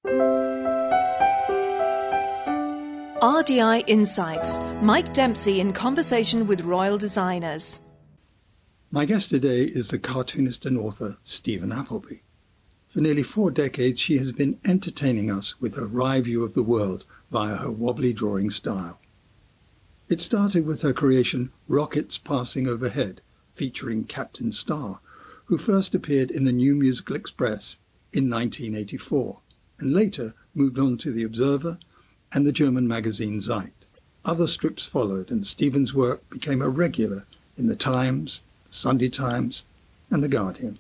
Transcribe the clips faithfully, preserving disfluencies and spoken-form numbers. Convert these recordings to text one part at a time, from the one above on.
R D I Insights. Mike Dempsey in conversation with royal designers. My guest today is the cartoonist and author Steven Appleby. For nearly four decades, she has been entertaining us with her wry view of the world via her wobbly drawing style. It started with her creation Rockets Passing Overhead, featuring Captain Star, who first appeared in the New Musical Express in nineteen eighty-four, and later moved on to The Observer and the German magazine Zeit. Other strips followed, and Steven's work became a regular in the Times, Sunday Times, and The Guardian.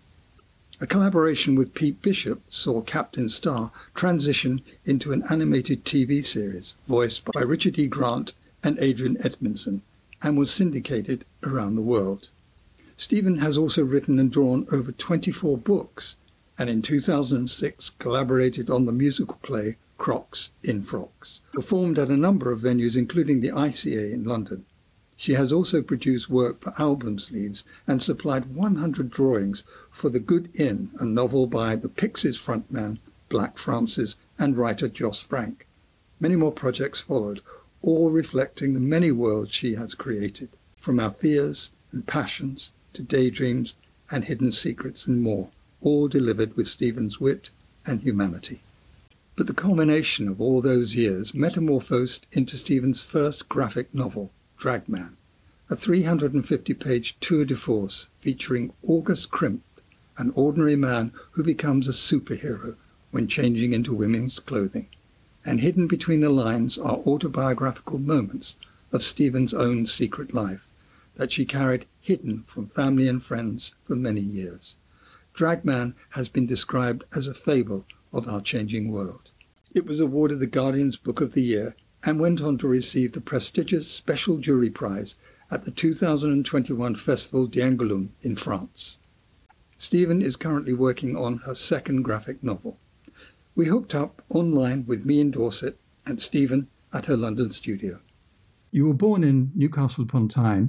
A collaboration with Pete Bishop saw Captain Star transition into an animated T V series voiced by Richard E. Grant and Adrian Edmondson, and was syndicated around the world. Steven has also written and drawn over twenty-four books, and in two thousand six collaborated on the musical play Crocs in Frocks, performed at a number of venues including the I C A in London. She has also produced work for album sleeves and supplied one hundred drawings for The Good Inn, a novel by the Pixies frontman Black Francis and writer Jos Frank. Many more projects followed, all reflecting the many worlds she has created, from our fears and passions to daydreams and hidden secrets and more, all delivered with Steven's wit and humanity. But the culmination of all those years metamorphosed into Steven's first graphic novel, Dragman, a three hundred fifty page tour de force featuring August Crimp, an ordinary man who becomes a superhero when changing into women's clothing. And hidden between the lines are autobiographical moments of Steven's own secret life that she carried hidden from family and friends for many years. Dragman has been described as a fable of our changing world. It was awarded the Guardian's Book of the Year and went on to receive the prestigious Special Jury Prize at the two thousand twenty-one Festival d'Angoulême in France. Steven is currently working on her second graphic novel. We hooked up online with me in Dorset and Steven at her London studio. You were born in Newcastle upon Tyne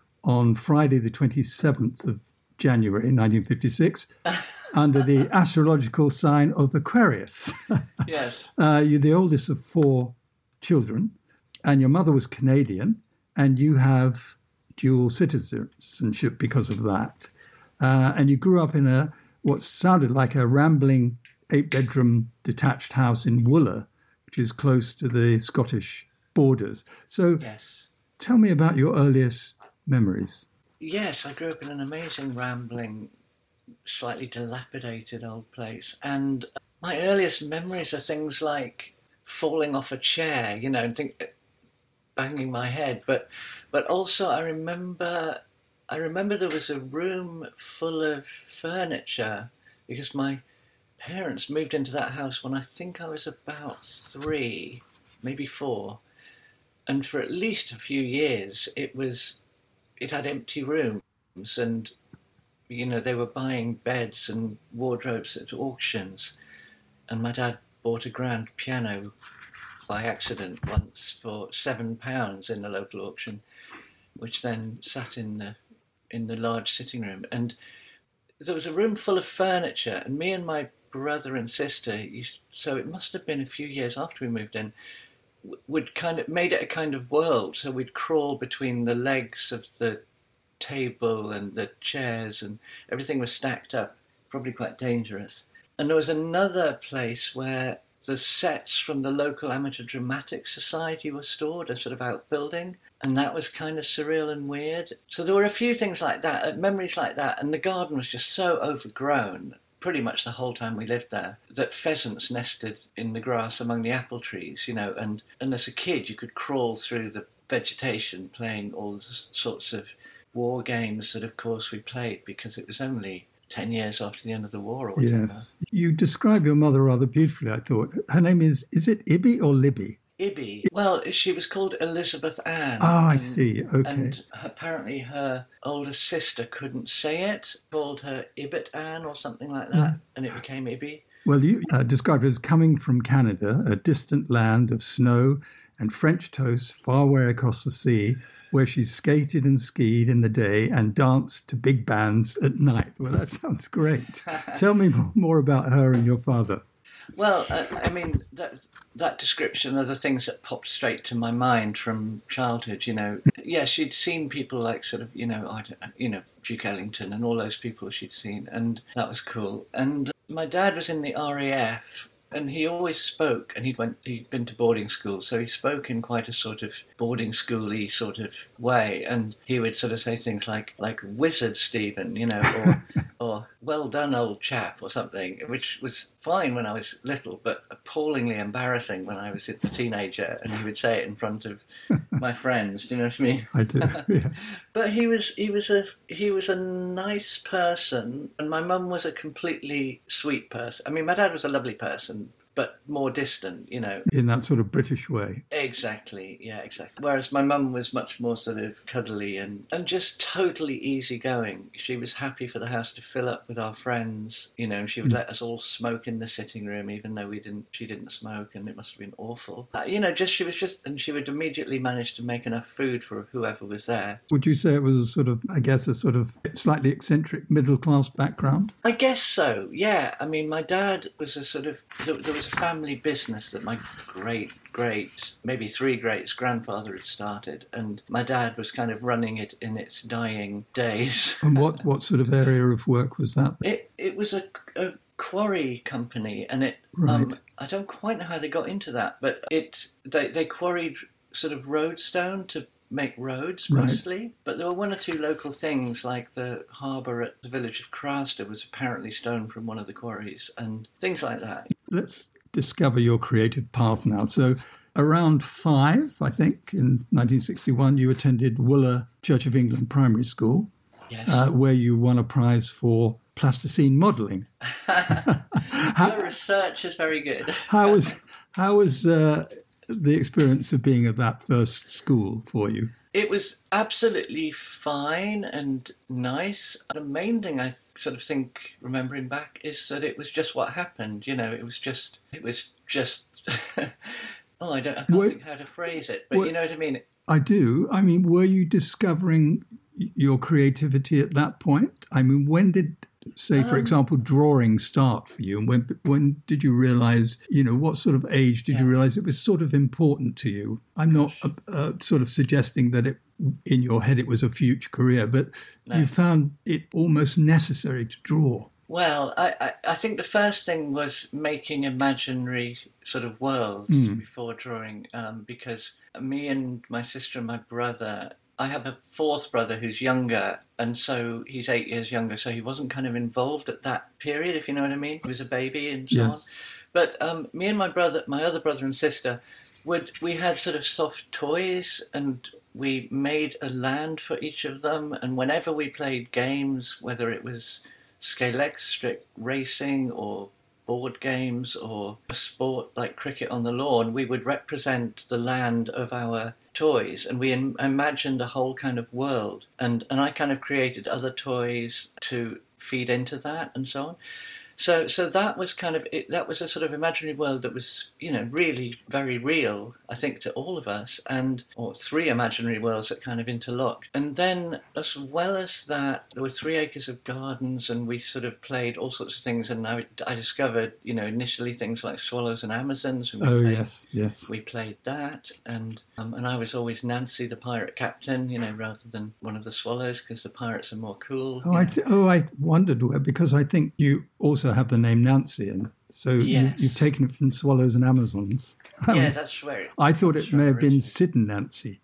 on Friday the twenty-seventh of January nineteen fifty-six under the astrological sign of Aquarius. Yes. uh, you're the oldest of four children, and your mother was Canadian, and you have dual citizenship because of that. Uh, and you grew up in a what sounded like a rambling eight-bedroom detached house in Wooler, which is close to the Scottish borders. So yes. Tell me about your earliest memories. Yes, I grew up in an amazing, rambling, slightly dilapidated old place. And my earliest memories are things like falling off a chair, you know, and think, banging my head. But but also I remember I remember there was a room full of furniture because my parents moved into that house when I think I was about three, maybe four. And for at least a few years, it was, it had empty rooms and, you know, they were buying beds and wardrobes at auctions. And my dad bought a grand piano by accident once for seven pounds in the local auction, which then sat in the, in the large sitting room. And there was a room full of furniture, and me and my brother and sister used, so it must have been a few years after we moved in, would kind of made it a kind of world. So we'd crawl between the legs of the table and the chairs, and everything was stacked up, probably quite dangerous. And there was another place where the sets from the local amateur dramatic society were stored, a sort of outbuilding, and that was kind of surreal and weird. So there were a few things like that, memories like that, and the garden was just so overgrown pretty much the whole time we lived there, that pheasants nested in the grass among the apple trees, you know, and, and as a kid you could crawl through the vegetation playing all sorts of war games that of course we played because it was only ten years after the end of the war or whatever. Yes. You describe your mother rather beautifully, I thought. Her name is, is it Ibby or Libby? Ibby. Well, she was called Elizabeth Ann. Ah, I and, see. Okay. And apparently her older sister couldn't say it, called her Ibbot Ann or something like that, yeah. And it became Ibby. Well, you uh, described her as coming from Canada, a distant land of snow and French toast far away across the sea, where she skated and skied in the day and danced to big bands at night. Well, that sounds great. Tell me more about her and your father. Well, I, I mean, that that description are the things that popped straight to my mind from childhood. You know, yeah, she'd seen people like sort of, you know, I don't know, you know, Duke Ellington and all those people she'd seen, and that was cool. And my dad was in the R A F. And he always spoke, and he'd went, he'd been to boarding school, so he spoke in quite a sort of boarding school-y sort of way, and he would sort of say things like, like, wizard, Stephen, you know, or, or well done, old chap, or something, which was fine when I was little, but appallingly embarrassing when I was a teenager, and he would say it in front of my friends, do you know what I mean? I do, yes. But he was, he was a, he was a nice person, and my mum was a completely sweet person. I mean, my dad was a lovely person, but more distant, you know. In that sort of British way. Exactly, yeah, exactly. Whereas my mum was much more sort of cuddly and, and just totally easygoing. She was happy for the house to fill up with our friends, you know, and she would mm. let us all smoke in the sitting room, even though we didn't. She didn't smoke, and it must have been awful. Uh, you know, just she was just, and she would immediately manage to make enough food for whoever was there. Would you say it was a sort of, I guess, a sort of slightly eccentric middle-class background? I guess so, yeah. I mean, my dad was a sort of, there, there was a family business that my great, great, maybe three greats grandfather had started, and my dad was kind of running it in its dying days. And what, what sort of area of work was that? It it was a, a quarry company, and it right. um, I don't quite know how they got into that, but it they, they quarried sort of roadstone to make roads mostly, right. But there were one or two local things, like the harbour at the village of Craster was apparently stone from one of the quarries, and things like that. Let's discover your creative path now. So around five, I think, in nineteen sixty-one, you attended Wooler Church of England Primary School, yes. uh, where you won a prize for plasticine modelling. Your research is very good. how was how was uh, the experience of being at that first school for you? It was absolutely fine and nice. The main thing I sort of think, remembering back, is that it was just what happened. You know, it was just, it was just, oh, I don't, I can't were, think how to phrase it, but were, you know what I mean? I do. I mean, were you discovering your creativity at that point? I mean, when did, say, for um, example, drawing start for you? And when when did you realise, you know, what sort of age did yeah. you realise it was sort of important to you? I'm not uh, uh, sort of suggesting that it, in your head, it was a future career, but no. you found it almost necessary to draw. Well, I, I, I think the first thing was making imaginary sort of worlds mm. before drawing, um, because me and my sister and my brother, I have a fourth brother who's younger, and so he's eight years younger, so he wasn't kind of involved at that period, if you know what I mean. He was a baby and so yes. on. But um, me and my brother, my other brother and sister, would we had sort of soft toys, and we made a land for each of them, and whenever we played games, whether it was scalextric racing or board games or a sport like cricket on the lawn, we would represent the land of our toys, and we im- imagined a whole kind of world, and and I kind of created other toys to feed into that and so on. So so that was kind of it, that was a sort of imaginary world that was, you know, really very real, I think, to all of us, and or three imaginary worlds that kind of interlocked. And then, as well as that, there were three acres of gardens, and we sort of played all sorts of things. And I, I discovered, you know, initially things like Swallows and Amazons. And we oh played, yes, yes. We played that, and um, and I was always Nancy, the pirate captain, you know, rather than one of the swallows, because the pirates are more cool. Oh, I th- oh, I wondered where, because I think you also have the name Nancy, and so yes. you, you've taken it from Swallows and Amazons. Yeah, that's where it, I thought it may have originally. been Sid and Nancy.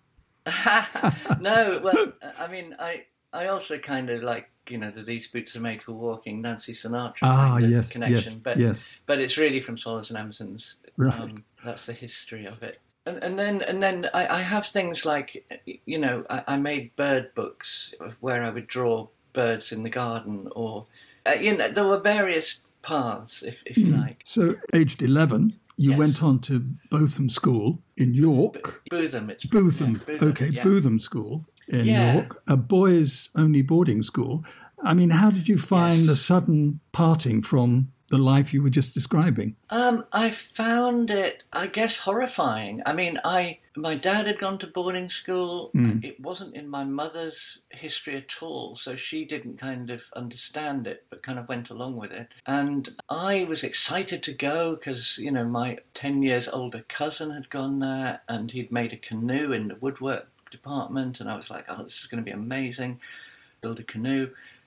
No, well, I mean, I I also kind of like, you know, the These Boots Are Made for Walking, Nancy Sinatra ah, kind of yes, connection, yes, but yes. but it's really from Swallows and Amazons. Right. Um, that's the history of it. And, and then and then I, I have things like, you know, I, I made bird books of where I would draw birds in the garden, or uh, you know, there were various paths, if if you mm. like. So, aged eleven, you yes. went on to Botham School in York. B- Bootham, it's Bootham. Yeah, Bootham. Okay, yeah. Bootham School in yeah. York, a boys' only boarding school. I mean, how did you find yes. the sudden parting from the life you were just describing? Um, I found it, I guess, horrifying. I mean, I my dad had gone to boarding school. Mm. It wasn't in my mother's history at all, so she didn't kind of understand it, but kind of went along with it. And I was excited to go because, you know, my ten years older cousin had gone there, and he'd made a canoe in the woodwork department, and I was like, oh, this is going to be amazing. Build a canoe.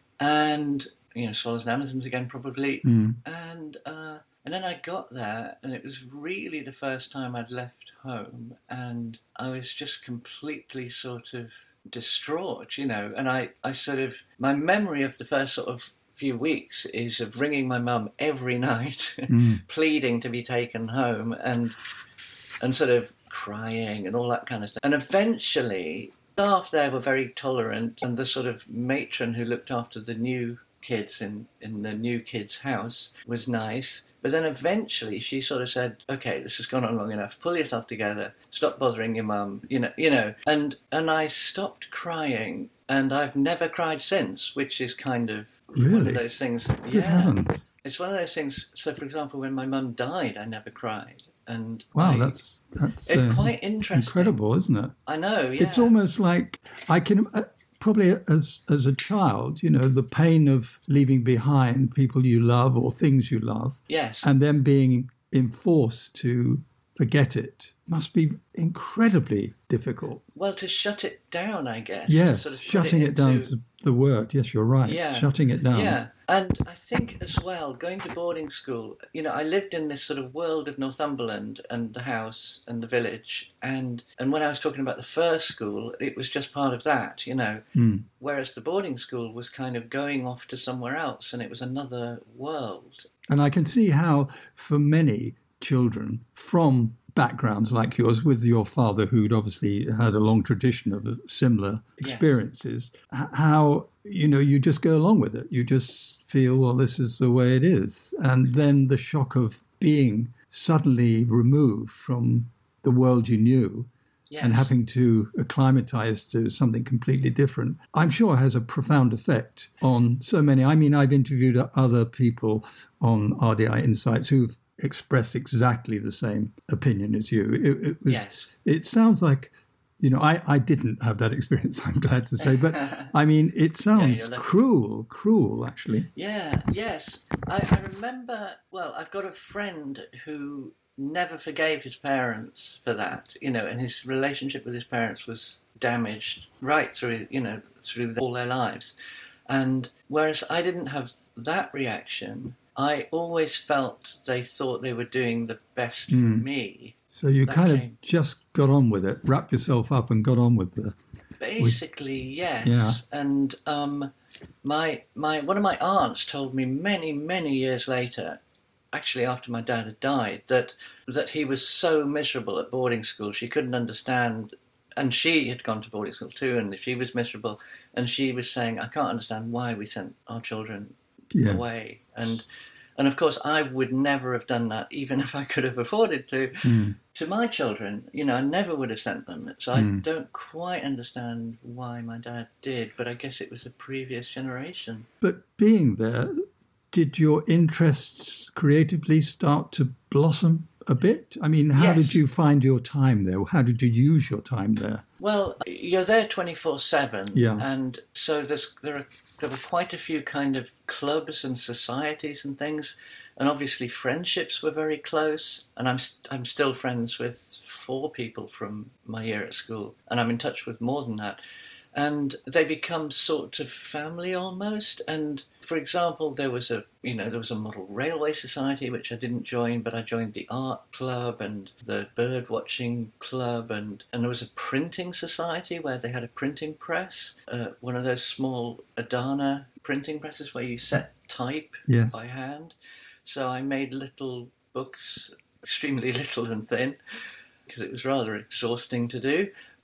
And, you know, Swallows and Amazons again, probably. Mm. And uh, and then I got there, and it was really the first time I'd left home, and I was just completely sort of distraught, you know. And I, I sort of, my memory of the first sort of few weeks is of ringing my mum every night, mm. pleading to be taken home, and and sort of crying and all that kind of thing. And eventually, staff there were very tolerant, and the sort of matron who looked after the new kids in, in the new kids' house was nice. But then eventually she sort of said, okay, this has gone on long enough, pull yourself together, stop bothering your mum, you know, you know. And and I stopped crying, and I've never cried since, which is kind of really? one of those things. Good yeah, heavens. It's one of those things. So, for example, when my mum died, I never cried. And wow, I, that's that's it's uh, quite interesting. Incredible, isn't it? I know. Yeah. It's almost like I can uh, probably as as a child, you know, the pain of leaving behind people you love or things you love, yes, and then being enforced to forget it must be incredibly difficult. Well, to shut it down, I guess. Yes, sort of shutting it, it down into... is the word. Yes, you're right. Yeah. Shutting it down. Yeah. And I think as well, going to boarding school, you know, I lived in this sort of world of Northumberland and the house and the village. And, and when I was talking about the first school, it was just part of that, you know. Mm. Whereas the boarding school was kind of going off to somewhere else, and it was another world. And I can see how for many children from backgrounds like yours, with your father who'd obviously had a long tradition of similar experiences, yes. how, you know, you just go along with it. You just feel, well, this is the way it is. And then the shock of being suddenly removed from the world you knew, yes. and having to acclimatise to something completely different, I'm sure has a profound effect on so many. I mean, I've interviewed other people on R D I Insights who've expressed exactly the same opinion as you. It, it was. Yes. It sounds like, you know, I, I didn't have that experience, I'm glad to say, but I mean, it sounds yeah, cruel, cruel, actually. Yeah, yes. I, I remember, well, I've got a friend who never forgave his parents for that, you know, and his relationship with his parents was damaged right through, you know, through all their lives. And whereas I didn't have that reaction, I always felt they thought they were doing the best for mm. me. So you that kind came... of just got on with it, wrapped yourself up and got on with the... Basically, with... yes. Yeah. And um, my my one of my aunts told me many, many years later, actually after my dad had died, that that he was so miserable at boarding school, she couldn't understand. And she had gone to boarding school too, and she was miserable. And she was saying, I can't understand why we sent our children yes. away. And and of course, I would never have done that, even if I could have afforded to, mm. to my children. You know, I never would have sent them. So I mm. don't quite understand why my dad did, but I guess it was a previous generation. But being there, did your interests creatively start to blossom a bit? I mean, how yes. did you find your time there? How did you use your time there? Well, you're there twenty-four seven, yeah. and so there's there are there were quite a few kind of clubs and societies and things, and obviously friendships were very close. And I'm I'm still friends with four people from my year at school, and I'm in touch with more than that. And they become sort of family almost. And for example, there was a you know there was a model railway society which I didn't join, but I joined the art club and the bird watching club, and, and there was a printing society where they had a printing press, uh, one of those small Adana printing presses where you set type yes. by hand. So I made little books, extremely little and thin, because it was rather exhausting to do.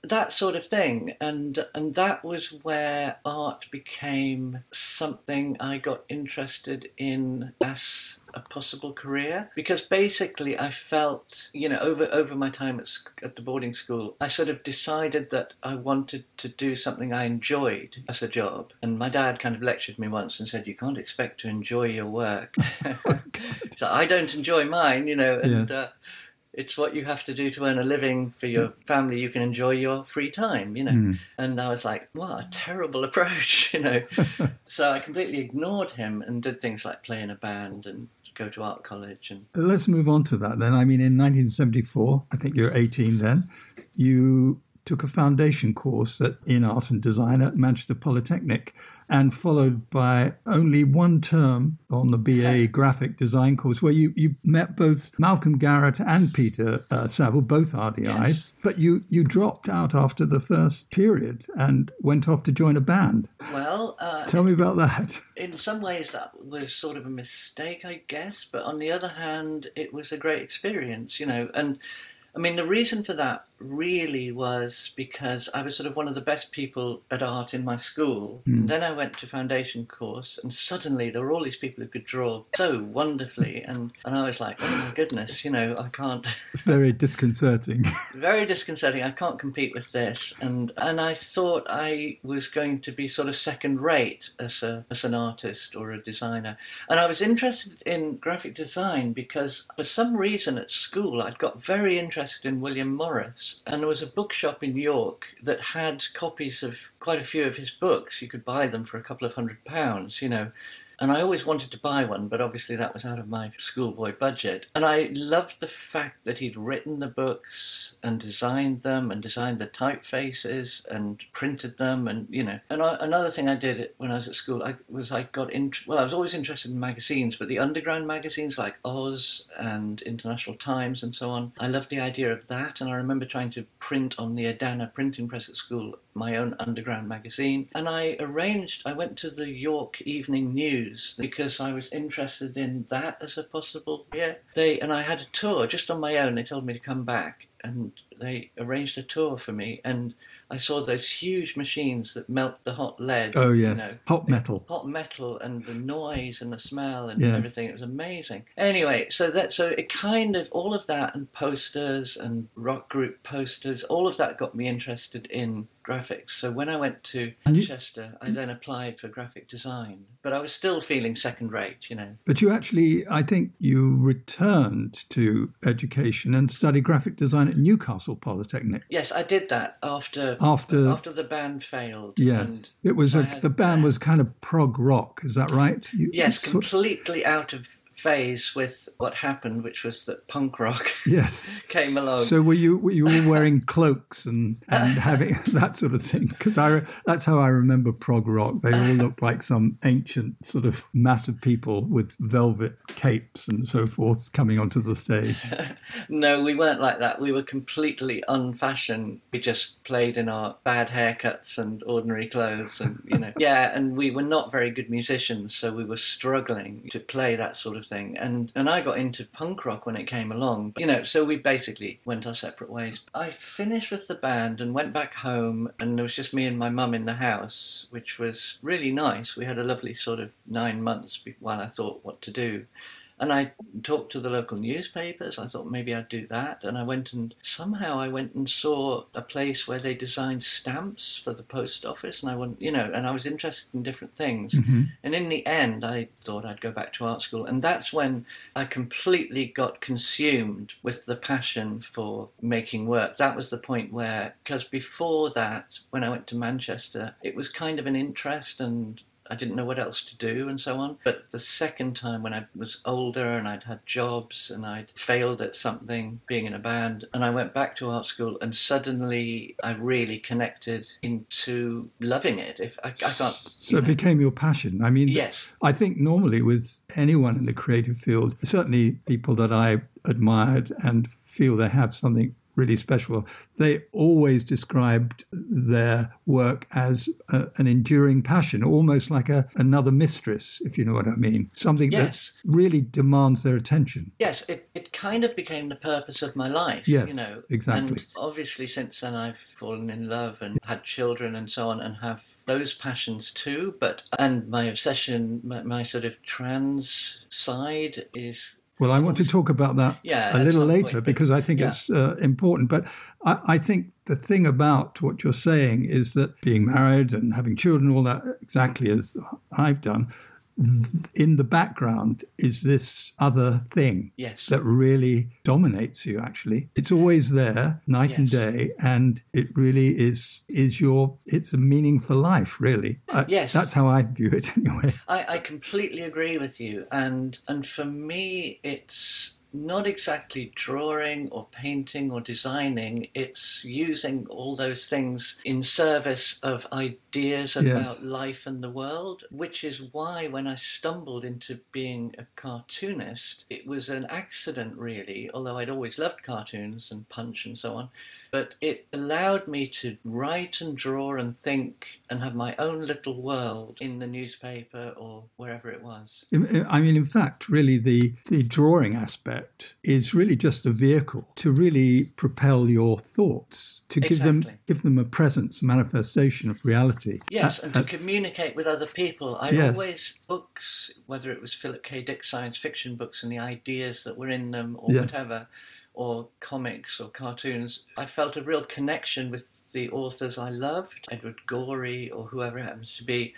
that sort of thing. And and that was where art became something I got interested in as a possible career, because basically I felt, you know, over over my time at, at the boarding school, I sort of decided that I wanted to do something I enjoyed as a job. And my dad kind of lectured me once and said, you can't expect to enjoy your work. So I don't enjoy mine, you know, and yes. uh, it's what you have to do to earn a living for your family. You can enjoy your free time, you know. Mm. And I was like, what a terrible approach, you know. So I completely ignored him and did things like play in a band and go to art college. And let's move on to that then. I mean, in nineteen seventy-four, I think you're eighteen then, you took a foundation course at, in art and design at Manchester Polytechnic, and followed by only one term on the B A graphic design course, where you, you met both Malcolm Garrett and Peter uh, Saville, both R D Is, yes. But you, you dropped out after the first period and went off to join a band. Well... Uh, Tell me about that. In some ways that was sort of a mistake, I guess, but on the other hand, it was a great experience, you know, and I mean, the reason for that really was because I was sort of one of the best people at art in my school. Mm. And then I went to foundation course, and suddenly there were all these people who could draw so wonderfully. And, and I was like, oh my goodness, you know, I can't... Very disconcerting. Very disconcerting. I can't compete with this. And and I thought I was going to be sort of second rate as a as an artist or a designer. And I was interested in graphic design because for some reason at school I'd got very interested in William Morris. And there was a bookshop in York that had copies of quite a few of his books. You could buy them for a couple of hundred pounds, you know. And I always wanted to buy one, but obviously that was out of my schoolboy budget. And I loved the fact that he'd written the books and designed them and designed the typefaces and printed them. And, you know, and I, another thing I did when I was at school I, was I got in, well, I was always interested in magazines, but the underground magazines like Oz and International Times and so on, I loved the idea of that. And I remember trying to print on the Adana printing press at school my own underground magazine. And I arranged, I went to the York Evening News because I was interested in that as a possible, yeah. They, and I had a tour just on my own. They told me to come back and they arranged a tour for me. And I saw those huge machines that melt the hot lead. Oh, yes. You know, hot metal. Hot metal and the noise and the smell and yes. everything. It was amazing. Anyway, so that so it kind of, all of that and posters and rock group posters, all of that got me interested in graphics. So when I went to Manchester, I then applied for graphic design. But I was still feeling second rate, you know. But you actually, I think you returned to education and studied graphic design at Newcastle Polytechnic. Yes, I did that after after, after the band failed. Yes, and it was so a, had, the band was kind of prog rock, is that right? You, yes, sort completely out of phase with what happened, which was that punk rock yes. came along. So were you were you all wearing cloaks and, and having that sort of thing? Because I that's how I remember prog rock. They all looked like some ancient sort of mass of people with velvet capes and so forth coming onto the stage. No, we weren't like that. We were completely unfashioned. We just played in our bad haircuts and ordinary clothes, and you know, yeah. And we were not very good musicians, so we were struggling to play that sort of thing. And and I got into punk rock when it came along, you know, so we basically went our separate ways. I finished with the band and went back home, and there was just me and my mum in the house, which was really nice. We had a lovely sort of nine months while I thought what to do. And I talked to the local newspapers. I thought maybe I'd do that. And I went and somehow I went and saw a place where they designed stamps for the post office. And I went, you know, and I was interested in different things. Mm-hmm. And in the end, I thought I'd go back to art school. And that's when I completely got consumed with the passion for making work. That was the point where, because before that, when I went to Manchester, it was kind of an interest and I didn't know what else to do and so on. But the second time when I was older and I'd had jobs and I'd failed at something, being in a band, and I went back to art school and suddenly I really connected into loving it. If I, I can't. So it know. became your passion. I mean, yes. I think normally with anyone in the creative field, certainly people that I admired and feel they have something really special. They always described their work as a, an enduring passion, almost like a, another mistress, if you know what I mean. Something yes. that really demands their attention. Yes, it, it kind of became the purpose of my life, yes, you know. Exactly. And obviously since then I've fallen in love and had children and so on and have those passions too. But and my obsession, my, my sort of trans side is... Well, I want to talk about that yeah, a little later point, because I think yeah. it's uh, important. But I, I think the thing about what you're saying is that being married and having children, all that, exactly as I've done, in the background is this other thing yes. that really dominates you, actually. It's always there, night yes. and day, and it really is is your, it's a meaning for life, really. Yes. I, that's how I view it, anyway. I, I completely agree with you. And and for me, it's not exactly drawing or painting or designing. It's using all those things in service of ideas about Yes. life and the world, which is why when I stumbled into being a cartoonist, it was an accident, really, although I'd always loved cartoons and Punch and so on. But it allowed me to write and draw and think and have my own little world in the newspaper or wherever it was. I mean, in fact, really, the, the drawing aspect is really just a vehicle to really propel your thoughts, to give Exactly. them give them a presence, a manifestation of reality. Yes, Uh, and to uh, communicate with other people. I Yes. always, books, whether it was Philip K. Dick science fiction books and the ideas that were in them or Yes. whatever, or comics or cartoons, I felt a real connection with the authors I loved, Edward Gorey or whoever it happens to be.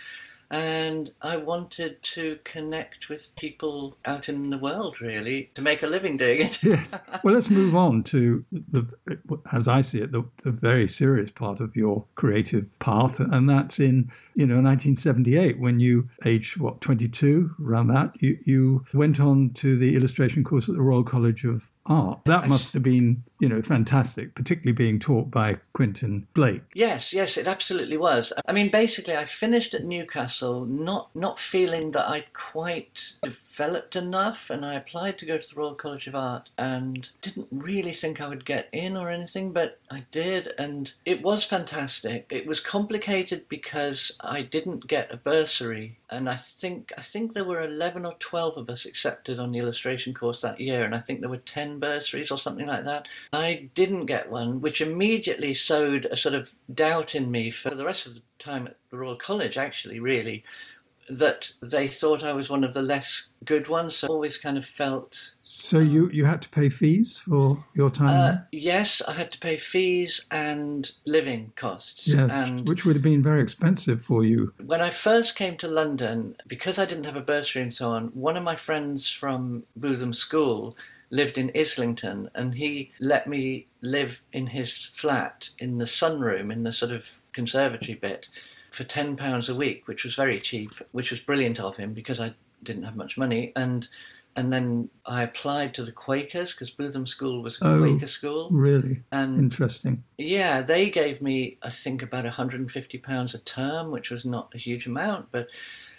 And I wanted to connect with people out in the world, really, to make a living doing it. Yes. Well, let's move on to the, as I see it, the, the very serious part of your creative path, and that's in, you know, nineteen seventy-eight, when you, aged what, twenty-two, around that, you you went on to the illustration course at the Royal College of Art. That must have been, you know, fantastic, particularly being taught by Quentin Blake. Yes, yes, it absolutely was. I mean, basically, I finished at Newcastle not not feeling that I'd quite developed enough, and I applied to go to the Royal College of Art and didn't really think I would get in or anything, but I did, and it was fantastic. It was complicated because I didn't get a bursary, and I think I think there were eleven or twelve of us accepted on the illustration course that year, and I think there were ten bursaries or something like that. I didn't get one, which immediately sowed a sort of doubt in me for the rest of the time at the Royal College, actually, really, that they thought I was one of the less good ones. So I always kind of felt... So you, you had to pay fees for your time Uh, there? yes, I had to pay fees and living costs. Yes, and which would have been very expensive for you. when I first came to London, because I didn't have a bursary and so on, one of my friends from Bootham School lived in Islington, and he let me live in his flat in the sunroom, in the sort of conservatory bit, for ten pounds a week, which was very cheap, which was brilliant of him because I didn't have much money. And and then I applied to the Quakers, because Bootham School was a Oh, Quaker school. Really? And Interesting. yeah, they gave me, I think, about one hundred fifty pounds a term, which was not a huge amount. But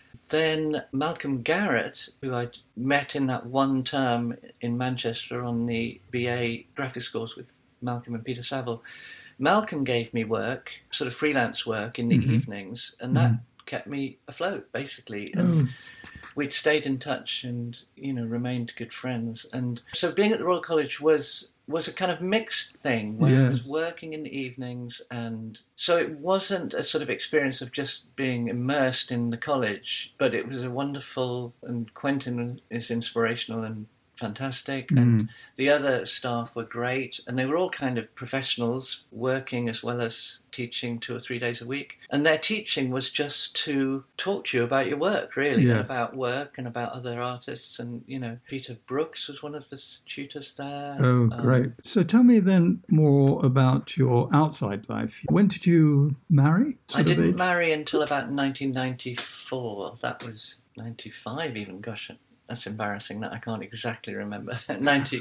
then Malcolm Garrett, who I'd met in that one term in Manchester on the B A graphics course with Malcolm and Peter Saville, Malcolm gave me work, sort of freelance work in the Mhm. evenings, and that Mhm. kept me afloat, basically. And Oh. we'd stayed in touch and, you know, remained good friends. And so being at the Royal College was was a kind of mixed thing, where I was Yes. working in the evenings, and so it wasn't a sort of experience of just being immersed in the college, but it was a wonderful, and Quentin is inspirational and fantastic, and the other staff were great, and they were all kind of professionals working as well as teaching two or three days a week, and their teaching was just to talk to you about your work, really, Yes. and about work and about other artists. And, you know, Peter Brooks was one of the tutors there. Oh, Um, great. So tell me then more about your outside life. When did you marry? I sort of didn't age? marry until about nineteen ninety-four. That was ninety-five even, gosh. That's embarrassing that I can't exactly remember. ninety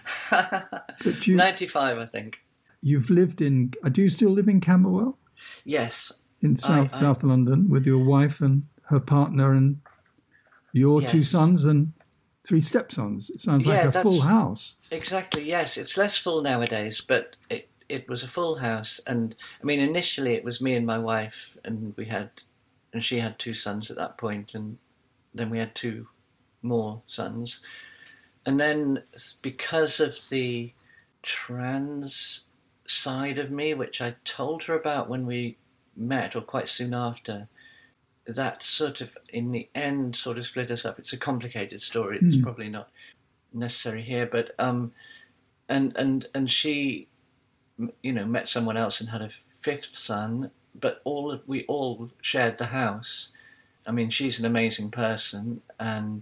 But you, ninety-five, I think. you've lived in, uh, do you still live in Camberwell? Yes. In South I- South London with your wife and her partner and your two Yes. sons and Three Stepsons. It sounds Yeah, like a that's- full house. Exactly, yes. It's less full nowadays, but it, it was a full house. And, I mean, initially it was me and my wife, and we had, and she had two sons at that point, and then we had two more sons. And then because of the trans side of me, which I told her about when we met, or quite soon after, that sort of, in the end, sort of split us up. It's a complicated story. It's Mm. probably not necessary here, but um, and and and she, you know, met someone else and had a fifth son. But all of, we all shared the house. I mean, she's an amazing person, and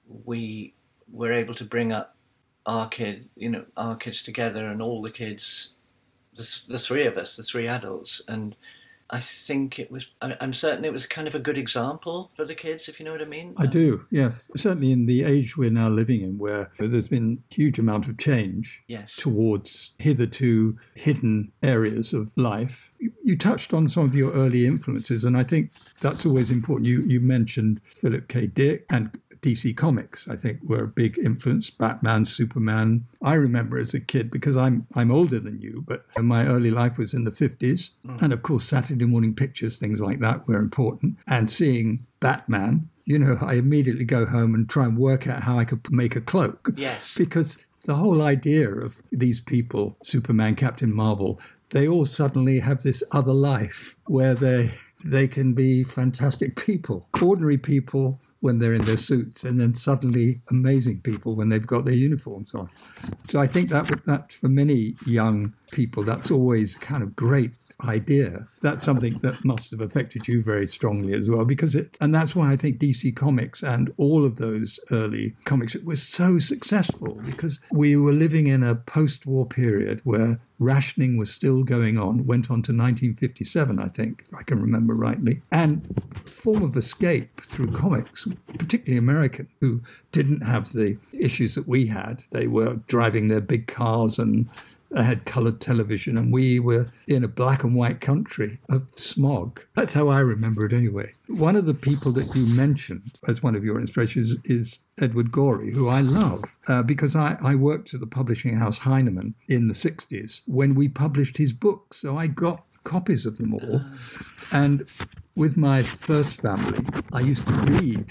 we were able to bring up our kid, you know, our kids together, and all the kids, the, the three of us, the three adults, and I think it was, I- I'm certain it was kind of a good example for the kids, if you know what I mean. I do, yes. Certainly in the age we're now living in, where there's been a huge amount of change Yes. towards hitherto hidden areas of life. You- You touched on some of your early influences, and I think that's always important. You, you mentioned Philip K. Dick and D C Comics, I think, were a big influence. Batman, Superman. I remember as a kid, because I'm I'm older than you, but my early life was in the fifties. Mm. And of course, Saturday morning pictures, things like that were important. And seeing Batman, you know, I immediately go home and try and work out how I could make a cloak. Yes. Because the whole idea of these people, Superman, Captain Marvel, they all suddenly have this other life where they they can be fantastic people, ordinary people when they're in their suits, and then suddenly amazing people when they've got their uniforms on. So I think that that for many young people, that's always kind of great idea. That's something that must have affected you very strongly as well, because it, and that's why I think D C Comics and all of those early comics were so successful, because we were living in a post-war period where rationing was still going on, went on to nineteen fifty-seven, I think, if I can remember rightly. And a form of escape through comics, particularly American, who didn't have the issues that we had. They were driving their big cars and they had coloured television, and we were in a black and white country of smog. That's how I remember it anyway. One of the people that you mentioned as one of your inspirations is Edward Gorey, who I love, uh, because I, I worked at the publishing house Heinemann in the sixties when we published his books. So I got copies of them all. And with my first family, I used to read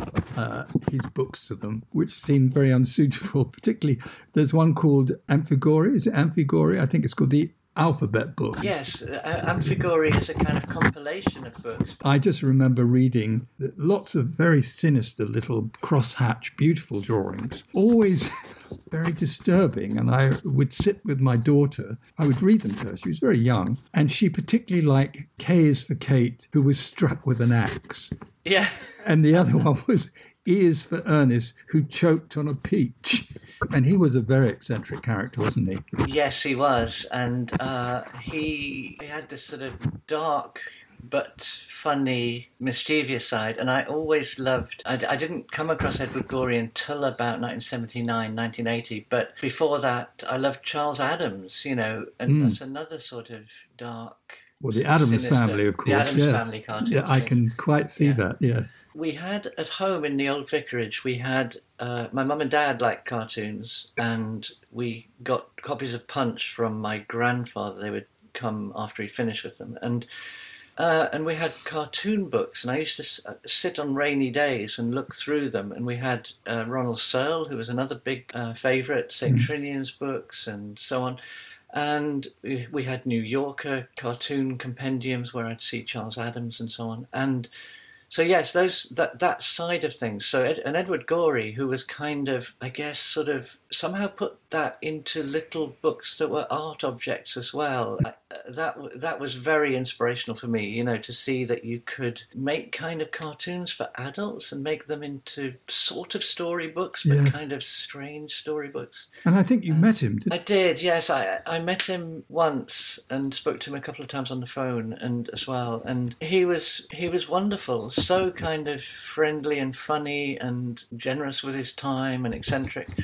uh, his books to them, which seemed very unsuitable. Particularly, there's one called Amphigory. Is it Amphigory? I think it's called the Alphabet Books. Yes, uh, Amphigory is a kind of compilation of books. I just remember reading lots of very sinister little crosshatch, beautiful drawings, always very disturbing. And I would sit with my daughter. I would read them to her. She was very young. And she particularly liked K is for Kate, who was struck with an axe. Yeah. And the other one was E is for Ernest, who choked on a peach. And he was a very eccentric character, wasn't he? Yes, he was. And uh, he, he had this sort of dark but funny, mischievous side. And I always loved... I, I didn't come across Edward Gorey until about nineteen seventy-nine, nineteen eighty. But before that, I loved Charles Adams, you know, and Mm. that's another sort of dark... Well, the Addams sinister- family, of course, The Addams yes. family cartoons. Yeah, I yes. can quite see Yeah. that, yes. We had at home in the old vicarage, we had, uh, my mum and dad liked cartoons, and we got copies of Punch from my grandfather. They would come after he'd finished with them. And uh, and we had cartoon books, and I used to s- uh, sit on rainy days and look through them. And we had uh, Ronald Searle, who was another big uh, favourite, Saint Mm. Trinian's books, and so on. And we we had New Yorker cartoon compendiums where I'd see Charles Adams and so on. And so, yes, those that, that side of things. So, Ed, and Edward Gorey, who was kind of, I guess, sort of somehow put that into little books that were art objects as well. I, uh, that that was very inspirational for me, you know, to see that you could make kind of cartoons for adults and make them into sort of storybooks, but Yes. kind of strange storybooks. And I think you met him, didn't I did, yes. I I met him once and spoke to him a couple of times on the phone and as well. And he was he was wonderful, so kind of friendly and funny and generous with his time and eccentric.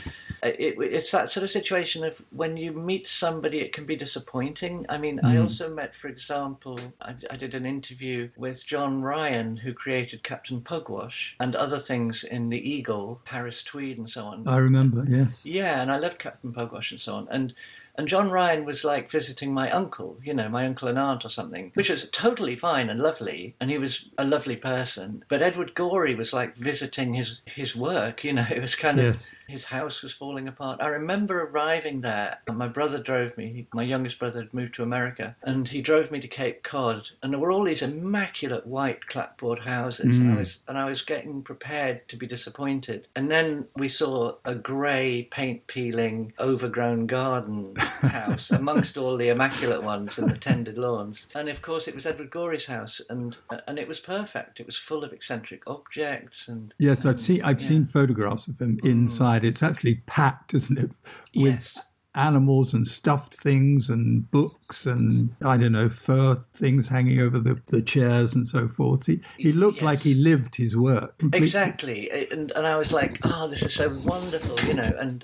it, it's that sort of situation of when you meet somebody, it can be disappointing. I mean, Mm. I also met, for example, I, I did an interview with John Ryan, who created Captain Pugwash and other things in The Eagle, Harris Tweed and so on. I remember, yes. Yeah, and I loved Captain Pugwash and so on. And And John Ryan was like visiting my uncle, you know, my uncle and aunt or something, which was totally fine and lovely. And he was a lovely person. But Edward Gorey was like visiting his, his work, you know, it was kind Yes. of, his house was falling apart. I remember arriving there and my brother drove me, he, my youngest brother had moved to America, and he drove me to Cape Cod. And there were all these immaculate white clapboard houses. Mm. And I was, and I was getting prepared to be disappointed. And then we saw a grey, paint-peeling, overgrown garden house amongst all the immaculate ones and the tended lawns, and of course it was Edward Gorey's house, and and it was perfect. It was full of eccentric objects and yes, and, I've seen I've yeah. seen photographs of them inside. Mm. It's actually packed, isn't it, with yes. animals and stuffed things and books and I don't know fur things hanging over the, the chairs and so forth. He he looked yes. like he lived his work completely. Exactly, and and I was like, oh, this is so wonderful, you know, and.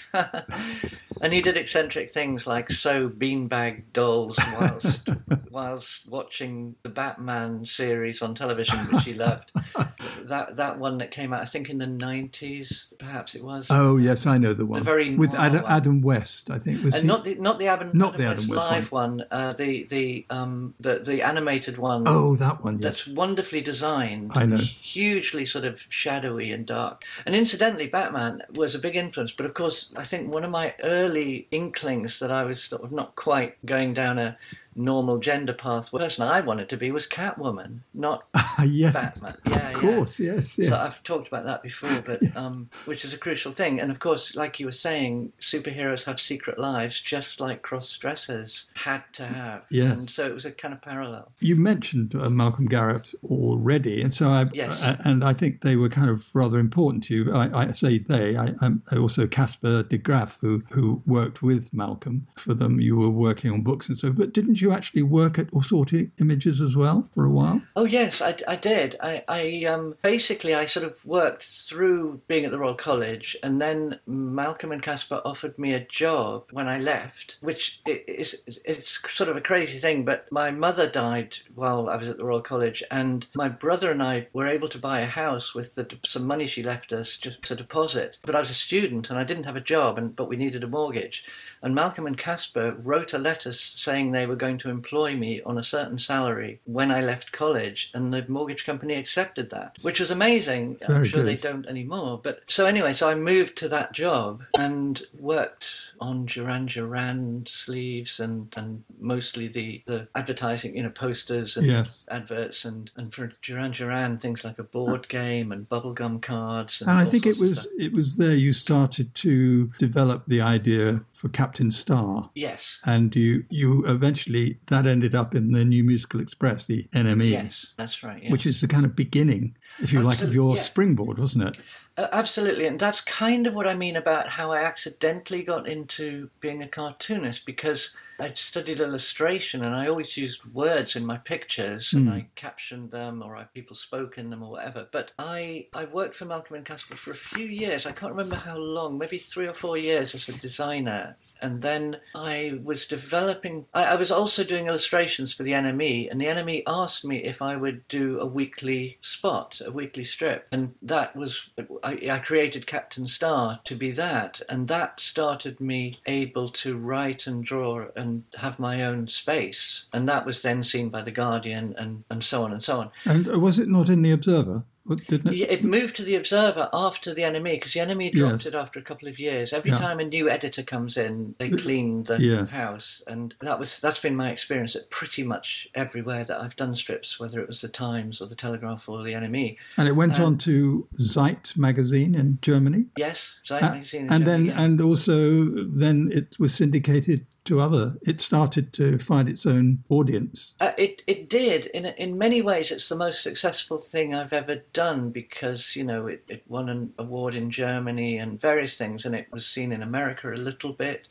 And he did eccentric things like sew beanbag dolls whilst whilst watching the Batman series on television, which he loved. That that one that came out, I think, in the nineties, perhaps it was. Oh yes, I know the one. The very with Adam, one. Adam West, I think. Was and he? not the not the Adam, Not Adam the West Adam West live one, one uh, the the um the the animated one. Oh, that one. Yes. That's wonderfully designed. I know. Hugely sort of shadowy and dark. And incidentally, Batman was a big influence. But of course, I think one of my early inklings that I was sort of not quite going down a normal gender path person I wanted to be was Catwoman, not yes, Batman. Yeah, of course, yeah. yes, yes. So I've talked about that before, but um, which is a crucial thing. And of course, like you were saying, superheroes have secret lives, just like cross-dressers had to have. Yes. And so it was a kind of parallel. You mentioned uh, Malcolm Garrett already, and so I Yes. uh, and I think they were kind of rather important to you. I, I say they. I, I also Caspar de Graaf, who who worked with Malcolm. For them, you were working on books and so. But didn't you actually work at Authority Images as well for a while? Oh yes, I, I did. I, I um, basically I sort of worked through being at the Royal College, and then Malcolm and Caspar offered me a job when I left, which is it's sort of a crazy thing. But my mother died while I was at the Royal College, and my brother and I were able to buy a house with the, some money she left us just to deposit. But I was a student and I didn't have a job, and but we needed a mortgage. And Malcolm and Caspar wrote a letter saying they were going to employ me on a certain salary when I left college, and the mortgage company accepted that, which was amazing. Very I'm sure good. they don't anymore. But so anyway, so I moved to that job and worked on Duran Duran sleeves and, and mostly the, the advertising, you know, posters and Yes. adverts, and, and for Duran Duran things like a board game and bubblegum cards. And, And I all think it sorts of was stuff. it was there you started to develop the idea for Captain Star. Yes. And you, you eventually, that ended up in the New Musical Express, the N M E. Yes, that's right. Yes. Which is the kind of beginning, if you like, of Absolute- your yeah. springboard, wasn't it? Uh, absolutely, and that's kind of what I mean about how I accidentally got into being a cartoonist, because I'd studied illustration and I always used words in my pictures and Mm. I captioned them, or I, people spoke in them or whatever. But I, I worked for Malcolm and Caspar for a few years. I can't remember how long, maybe three or four years as a designer. And then I was developing, I, I was also doing illustrations for the N M E, and the N M E asked me if I would do a weekly spot, a weekly strip. And that was, I, I created Captain Star to be that. And that started me able to write and draw and have my own space. And that was then seen by The Guardian and, and so on and so on. And uh, was it not in the Observer? Didn't it? Yeah, it moved to the Observer after the N M E, because the N M E dropped Yes. it after a couple of years. Every Yeah. time a new editor comes in, they clean the Yes. house, and that was that's been my experience at pretty much everywhere that I've done strips, whether it was the Times or the Telegraph or the N M E. And it went Um, on to Zeit magazine in Germany. Yes, Zeit Uh, magazine, in and Germany, then yeah. and also then it was syndicated to other. It started to find its own audience. Uh, it it did. In in many ways, it's the most successful thing I've ever done, because, you know, it, it won an award in Germany and various things, and it was seen in America a little bit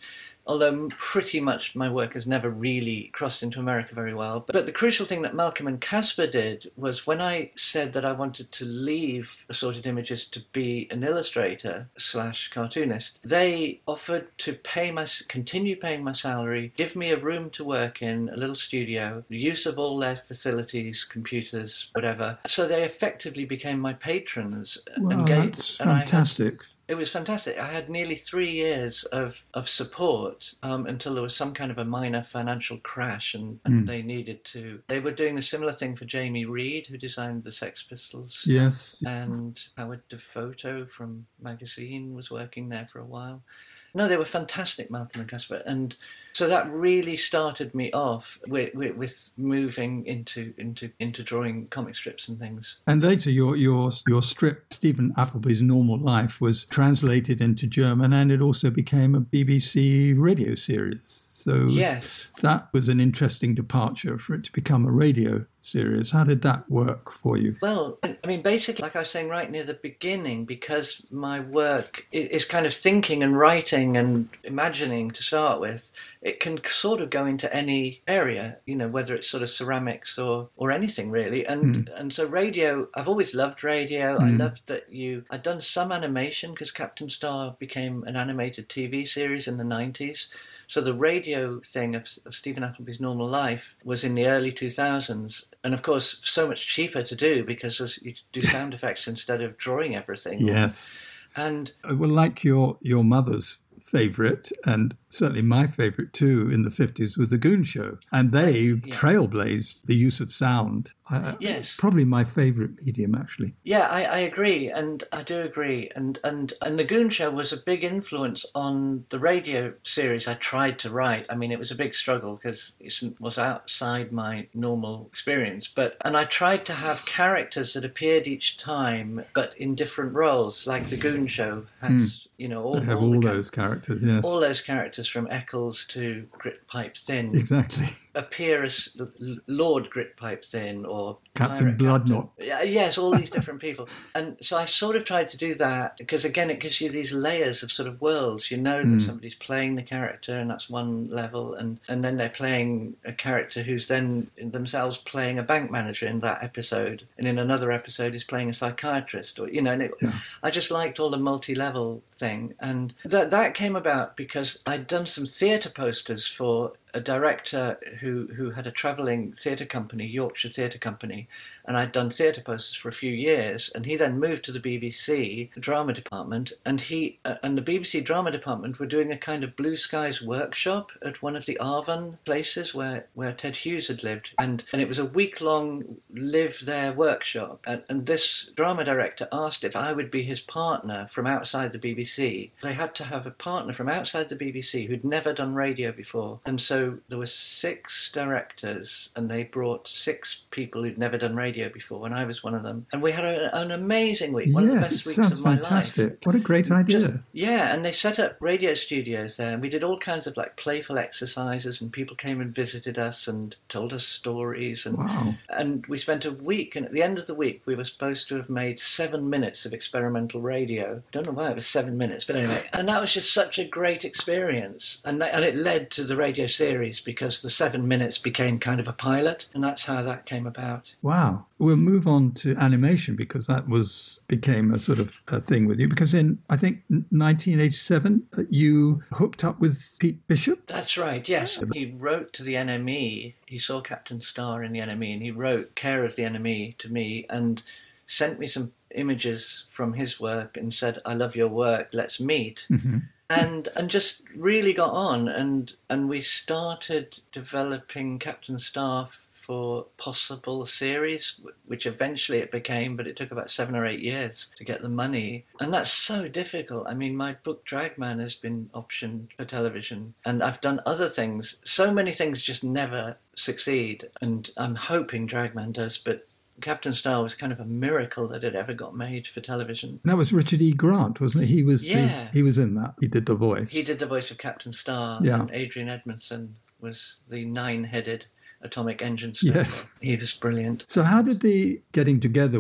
although pretty much my work has never really crossed into America very well. But the crucial thing that Malcolm and Caspar did was when I said that I wanted to leave Assorted Images to be an illustrator slash cartoonist, they offered to pay my, continue paying my salary, give me a room to work in, a little studio, the use of all their facilities, computers, whatever. So they effectively became my patrons. Wow, and gave, that's and fantastic. I had, it was fantastic. I had nearly three years of, of support um, until there was some kind of a minor financial crash and, and mm. they needed to... They were doing a similar thing for Jamie Reed, who designed the Sex Pistols. Yes. And Howard DeFoto from Magazine was working there for a while. No, they were fantastic, Malcolm and Caspar. And so that really started me off with, with, with moving into, into into drawing comic strips and things. And later your, your, your strip, Stephen Appleby's Normal Life, was translated into German, and it also became a B B C radio series. So yes, that was an interesting departure for it to become a radio series. How did that work for you? Well, I mean, basically, like I was saying right near the beginning, because my work is kind of thinking and writing and imagining to start with, it can sort of go into any area, you know, whether it's sort of ceramics or, or anything really. And mm. and so radio, I've always loved radio. Mm. I loved that you... I'd done some animation because Captain Star became an animated T V series in the nineties. So the radio thing of, of Stephen Appleby's Normal Life was in the early two thousands. And of course, so much cheaper to do because you do sound effects instead of drawing everything. Yes. And well, like your, your mother's favourite, and certainly my favourite too, in the fifties was The Goon Show. And they yeah. trailblazed the use of sound. I, yes. Probably my favourite medium, actually. Yeah, I, I agree, and I do agree. And, and, and The Goon Show was a big influence on the radio series I tried to write. I mean, it was a big struggle because it was outside my normal experience. But And I tried to have characters that appeared each time, but in different roles, like The Goon Show has, mm. you know, all, they have all, all the those characters, yes. All those characters from Eccles to Gritpipe Thin. Exactly. Appear as Lord Gritpipe Thin or Captain Bloodknot. Yeah, yes, all these different people. And so I sort of tried to do that because, again, it gives you these layers of sort of worlds. You know that mm. somebody's playing the character and that's one level, and, and then they're playing a character who's then themselves playing a bank manager in that episode, and in another episode is playing a psychiatrist. Or you know, and it, yeah. I just liked all the multi-level thing. And that that came about because I'd done some theatre posters for a director who, who had a travelling theatre company, Yorkshire Theatre Company, and I'd done theatre posters for a few years, and he then moved to the B B C drama department, and he uh, and the B B C drama department were doing a kind of Blue Skies workshop at one of the Arvon places where, where Ted Hughes had lived, and, and it was a week-long live there workshop, and, and this drama director asked if I would be his partner from outside the B B C. They had to have a partner from outside the B B C who'd never done radio before, and so there were six directors, and they brought six people who'd never done radio before, and I was one of them. And we had a, an amazing week, one yes, of the best weeks of my fantastic. life. What a great idea. Just, yeah, and they set up radio studios there, and we did all kinds of like playful exercises, and people came and visited us and told us stories. And, wow. and we spent a week, and at the end of the week, we were supposed to have made seven minutes of experimental radio. Don't know why it was seven minutes, but anyway. And that was just such a great experience. And, that, and it led to the radio series, because the seven minutes became kind of a pilot, and that's how that came about. Wow. We'll move on to animation, because that was became a sort of a thing with you, because in, I think, nineteen eighty-seven, you hooked up with Pete Bishop? That's right, yes. He wrote to the N M E. He saw Captain Star in the N M E, and he wrote Care of the N M E to me and sent me some images from his work and said, I love your work, let's meet. Mm-hmm. And and just really got on, and and we started developing Captain Star for possible series, which eventually it became, but it took about seven or eight years to get the money. And that's so difficult. I mean, my book Dragman has been optioned for television, and I've done other things. So many things just never succeed, and I'm hoping Dragman does, but Captain Star was kind of a miracle that it ever got made for television. That was Richard E. Grant, wasn't it? He was yeah. the, he was in that. He did the voice. He did the voice of Captain Star, yeah. and Adrian Edmondson was the nine-headed atomic engine sniper. Yes. He was brilliant. So how did the getting together with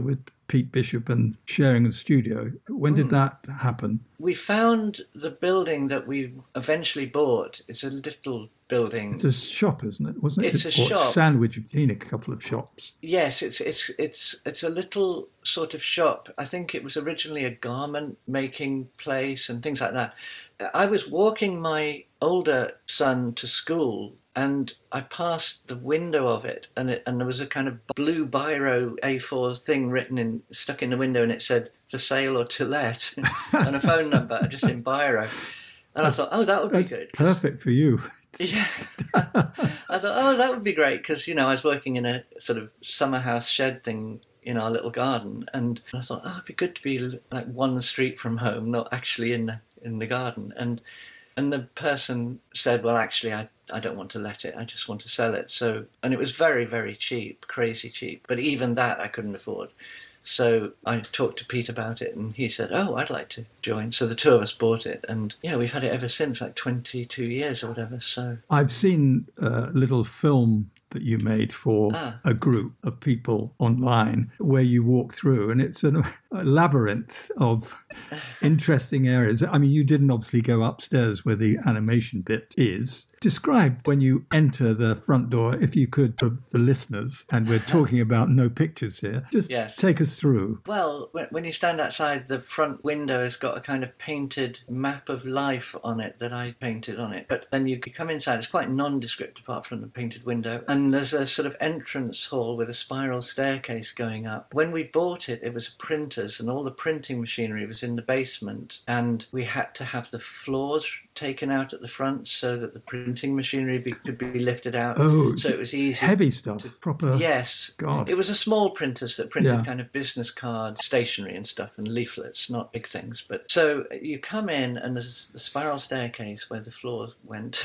Pete Bishop and sharing a studio. When did mm. that happen? We found the building that we eventually bought. It's a little building. It's a shop, isn't it? Wasn't it? It's a or shop. Sandwich between a couple of shops. Yes, it's it's it's it's a little sort of shop. I think it was originally a garment making place and things like that. I was walking my older son to school, and I passed the window of it, and it, and there was a kind of blue biro A four thing written in, stuck in the window, and it said "for sale or to let," and a phone number just in biro. And I thought, oh, that would be That's good. Perfect for you. Yeah, I thought, oh, that would be great, because you know I was working in a sort of summer house shed thing in our little garden, and I thought, oh, it'd be good to be like one street from home, not actually in the in the garden. And and the person said, well, actually, I I don't want to let it. I just want to sell it. So, and it was very, very cheap, crazy cheap. But even that I couldn't afford. So I talked to Pete about it, and he said, oh, I'd like to join. So the two of us bought it, and yeah, we've had it ever since, like twenty-two years or whatever. So I've seen a little film that you made for ah. a group of people online where you walk through, and it's an, a labyrinth of interesting areas. I mean, you didn't obviously go upstairs where the animation bit is. Describe when you enter the front door, if you could, for the listeners, and we're talking about no pictures here. Just yes. take us through. Well, when you stand outside, the front window has got a kind of painted map of life on it that I painted on it. But then you come inside, it's quite nondescript apart from the painted window. And there's a sort of entrance hall with a spiral staircase going up. When we bought it, it was a printer's, and all the printing machinery was in the basement. And we had to have the floors taken out at the front so that the printing machinery be, could be lifted out. Oh, so it was easy. Heavy stuff, to, proper. Yes. God. It was a small printers that printed Yeah. kind of business cards, stationery and stuff, and leaflets, not big things. But so you come in, and there's the spiral staircase where the floor went,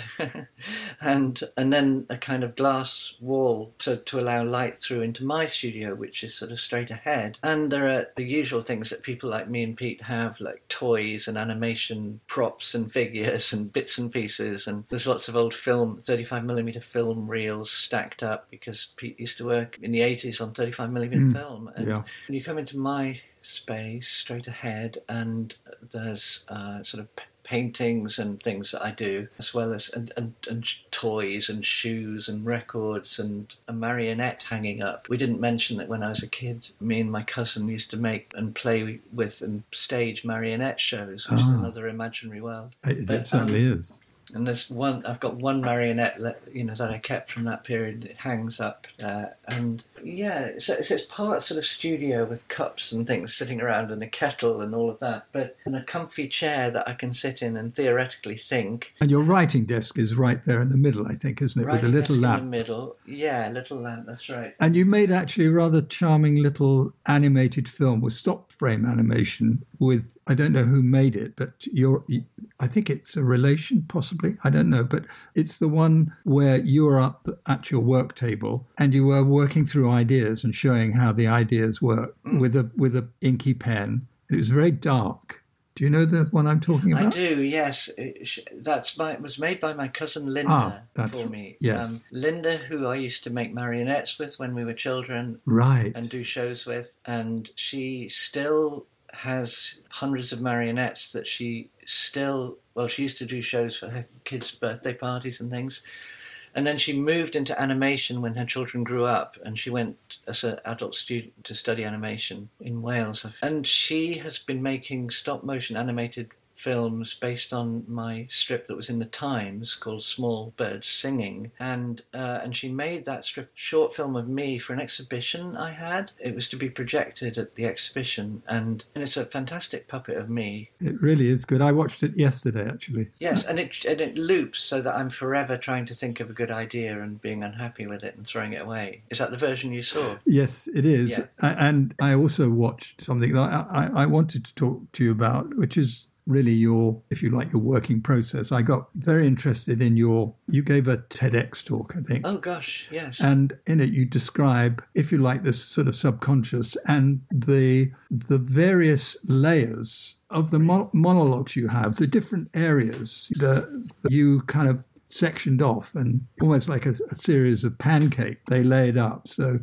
and and then a kind of glass wall to, to allow light through into my studio, which is sort of straight ahead. And there are the usual things that people like me and Pete have, like toys and animation props and figures and bits and pieces. And there's lots of old film, thirty-five millimeter film reels stacked up, because Pete used to work in the eighties on thirty-five millimeter Mm, film. And yeah. you come into my space straight ahead, and there's uh, sort of p- paintings and things that I do, as well as and, and, and toys and shoes and records and a marionette hanging up. We didn't mention that when I was a kid, me and my cousin used to make and play with and stage marionette shows, which Ah. is another imaginary world. It, But, it certainly um, is. And there's one, I've got one marionette, you know, that I kept from that period. It hangs up, uh, and yeah, so it's, it's part sort of studio with cups and things sitting around, and a kettle and all of that, but in a comfy chair that I can sit in and theoretically think. And your writing desk is right there in the middle, I think, isn't it, with a Writing little desk lamp? in the middle, yeah, little lamp. That's right. And you made actually a rather charming little animated film with stop frame animation with, I don't know who made it, but you're, I think it's a relation, possibly. I don't know, but it's the one where you were up at your work table and you were working through ideas and showing how the ideas work Mm. with a with a inky pen. It was very dark. Do you know the one I'm talking about? I do, yes. It, that's my, it was made by my cousin Linda Ah, that's- for me. yes. Um, Linda, who I used to make marionettes with when we were children, Right. and do shows with, and she still has hundreds of marionettes that she still, well, she used to do shows for her kids' birthday parties and things. And then she moved into animation when her children grew up, and she went as an adult student to study animation in Wales. And she has been making stop-motion animated films based on my strip that was in the Times called Small Birds Singing, and uh, and she made that strip short film of me for an exhibition I had. It was to be projected at the exhibition, and, and it's a fantastic puppet of me. It really is good. I watched it yesterday, actually. Yes, and it and it loops so that I'm forever trying to think of a good idea and being unhappy with it and throwing it away. Is that the version you saw? Yes, it is. Yeah. A- And I also watched something that I, I, I wanted to talk to you about, which is really your, if you like, your working process. I got very interested in your, you gave a TEDx talk, I think. Oh, gosh, yes. And in it, you describe, if you like, this sort of subconscious and the the various layers of the mo- monologues you have, the different areas that you kind of sectioned off, and almost like a, a series of pancake, they lay it up. So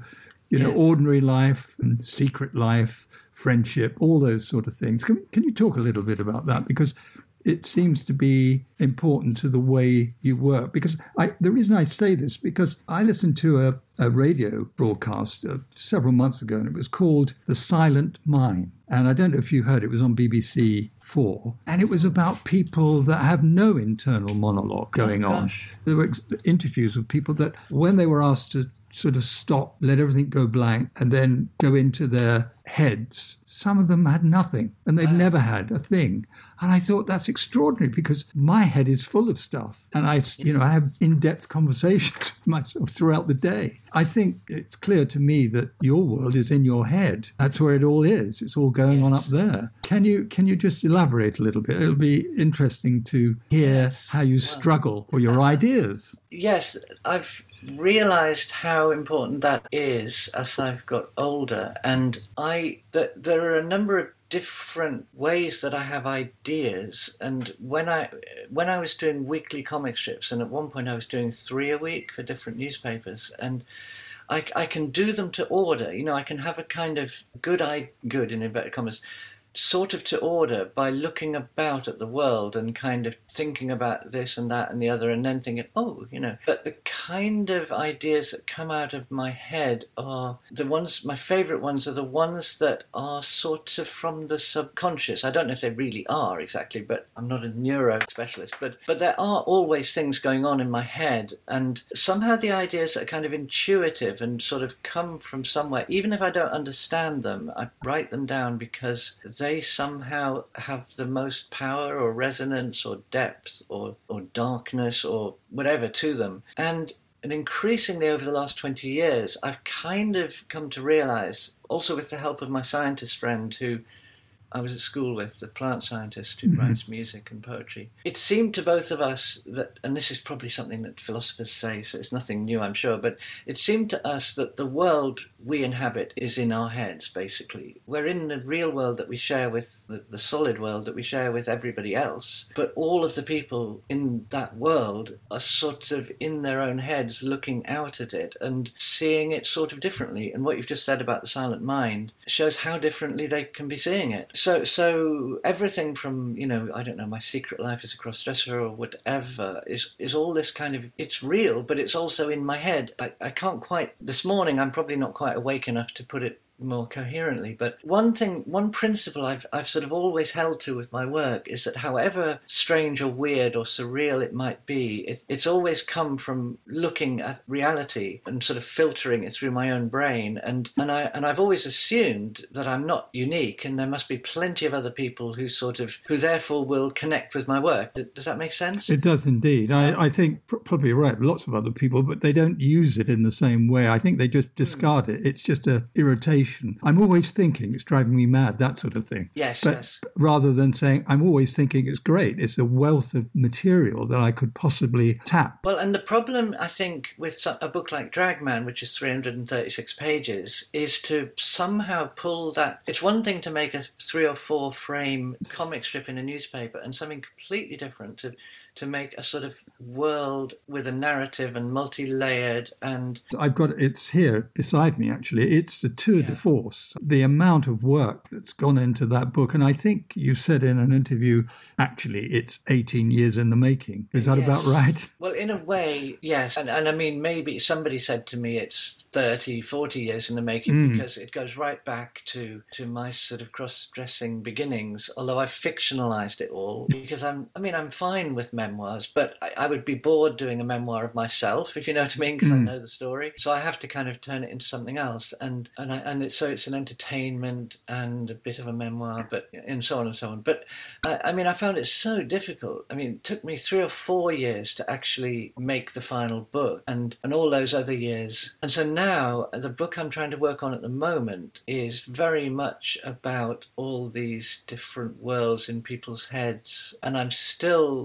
You know, Yes. ordinary life and secret life, friendship, all those sort of things. Can, can you talk a little bit about that? Because it seems to be important to the way you work. Because I, the reason I say this, because I listened to a, a radio broadcast uh, several months ago, and it was called The Silent Mind. And I don't know if you heard, it was on B B C Four. And it was about people that have no internal monologue going Oh, on. gosh. There were ex- interviews with people that when they were asked to sort of stop, let everything go blank, and then go into their heads, some of them had nothing, and they've never had a thing. And I thought that's extraordinary, because my head is full of stuff, and I, you know, I have in-depth conversations with myself throughout the day. I think it's clear to me that your world is in your head. That's where it all is. It's all going on up there. Can you can you just elaborate a little bit? It'll be interesting to hear Yes. how you Well, struggle for your ideas. Yes, I've realised how important that is as I've got older, and I that there are a number of different ways that I have ideas. And when I when I was doing weekly comic strips, and at one point I was doing three a week for different newspapers, and I, I can do them to order. You know, I can have a kind of good I good in inverted commas, sort of to order by looking about at the world and kind of thinking about this and that and the other, and then thinking, oh, you know. But the kind of ideas that come out of my head are the ones, my favourite ones are the ones that are sort of from the subconscious. I don't know if they really are exactly, but I'm not a neuro specialist, but, but there are always things going on in my head, and somehow the ideas are kind of intuitive and sort of come from somewhere. Even if I don't understand them, I write them down because they somehow have the most power or resonance or depth or, or darkness or whatever to them. And, and increasingly over the last twenty years, I've kind of come to realise, also with the help of my scientist friend who I was at school with, the plant scientist who mm-hmm. writes music and poetry. It seemed to both of us that, and this is probably something that philosophers say, so it's nothing new, I'm sure, but it seemed to us that the world we inhabit is in our heads, basically. We're in the real world that we share with, the, the solid world that we share with everybody else, but all of the people in that world are sort of in their own heads looking out at it and seeing it sort of differently. And what you've just said about the silent mind shows how differently they can be seeing it. So so everything from, you know, I don't know, my secret life as a cross-dresser or whatever is, is all this kind of, it's real, but it's also in my head. I, I can't quite, this morning I'm probably not quite awake enough to put it more coherently, but one thing, one principle I've I've sort of always held to with my work is that however strange or weird or surreal it might be, it, it's always come from looking at reality and sort of filtering it through my own brain, and and I and I've always assumed that I'm not unique, and there must be plenty of other people who sort of who therefore will connect with my work. Does that make sense? It does indeed. I, I think pr- probably right. Lots of other people, but they don't use it in the same way. I think they just discard mm. it. It's just a irritation. I'm always thinking, it's driving me mad, that sort of thing. Yes, but yes. Rather than saying, I'm always thinking it's great. It's a wealth of material that I could possibly tap. Well, and the problem, I think, with a book like Dragman, which is three hundred thirty-six pages, is to somehow pull that. It's one thing to make a three or four frame comic strip in a newspaper, and something completely different to to make a sort of world with a narrative and multi-layered and... I've got, it's here beside me actually, it's a tour yeah. de force. The amount of work that's gone into that book, and I think you said in an interview, actually it's eighteen years in the making. Is that yes. about right? Well, in a way, yes. And, and I mean, maybe somebody said to me it's thirty, forty years in the making mm. because it goes right back to, to my sort of cross-dressing beginnings, although I've fictionalized it all because I'm, I mean, I'm fine with memoirs, but I, I would be bored doing a memoir of myself, if you know what I mean, because mm. I know the story. So I have to kind of turn it into something else, and and I, and it, so it's an entertainment and a bit of a memoir, but and so on and so on. But I, I mean, I found it so difficult. I mean, it took me three or four years to actually make the final book, and and all those other years. And so now the book I'm trying to work on at the moment is very much about all these different worlds in people's heads, and I'm still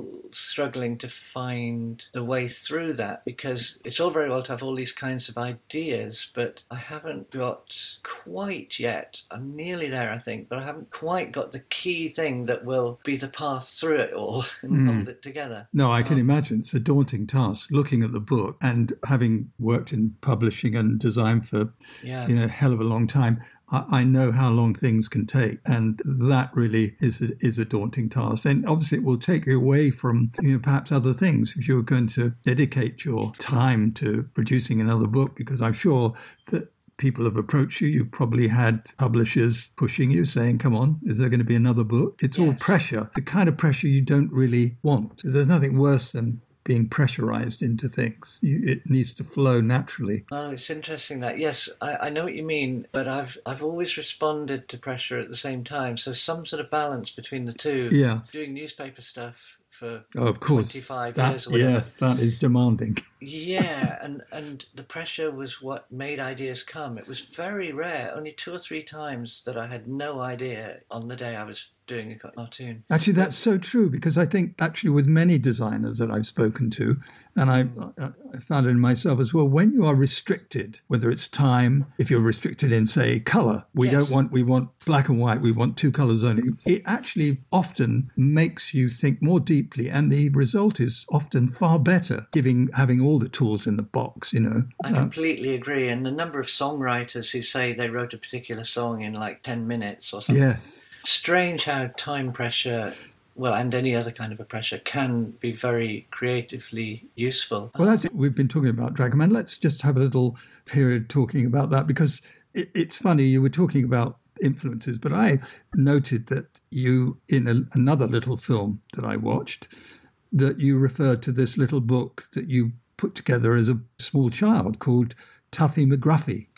struggling to find the way through that, because it's all very well to have all these kinds of ideas, but I haven't got quite yet, I'm nearly there I think, but I haven't quite got the key thing that will be the path through it all and mm. hold it together. No, I can um, imagine it's a daunting task looking at the book, and having worked in publishing and design for yeah. you know, a hell of a long time, I know how long things can take, and that really is a, is a daunting task. And obviously it will take you away from, you know, perhaps other things if you're going to dedicate your time to producing another book, because I'm sure that people have approached you. You've probably had publishers pushing you, saying, come on, is there going to be another book? It's yes. all pressure, the kind of pressure you don't really want. There's nothing worse than being pressurized into things. You, it needs to flow naturally. Well, it's interesting that, yes, I, I know what you mean, but I've I've always responded to pressure at the same time. So some sort of balance between the two. Yeah. Doing newspaper stuff for oh, of course. twenty-five that, years or whatever. Yes, that is demanding. Yeah, and, and the pressure was what made ideas come. It was very rare, only two or three times that I had no idea on the day I was doing a cartoon. Actually, that's so true, because I think actually with many designers that I've spoken to, and I, I found it in myself as well, when you are restricted, whether it's time, if you're restricted in, say, colour, we yes. don't want, we want black and white, we want two colours only, it actually often makes you think more deeply, and the result is often far better, giving having all the tools in the box, you know. I completely uh, agree, and the number of songwriters who say they wrote a particular song in like ten minutes or something. Yes. Strange how time pressure, well, and any other kind of a pressure, can be very creatively useful. Well, that's it. We've been talking about Dragonman. Let's just have a little period talking about that, because it, it's funny, you were talking about influences, but I noted that you, in a, another little film that I watched, that you referred to this little book that you put together as a small child called Tuffy McGruffy.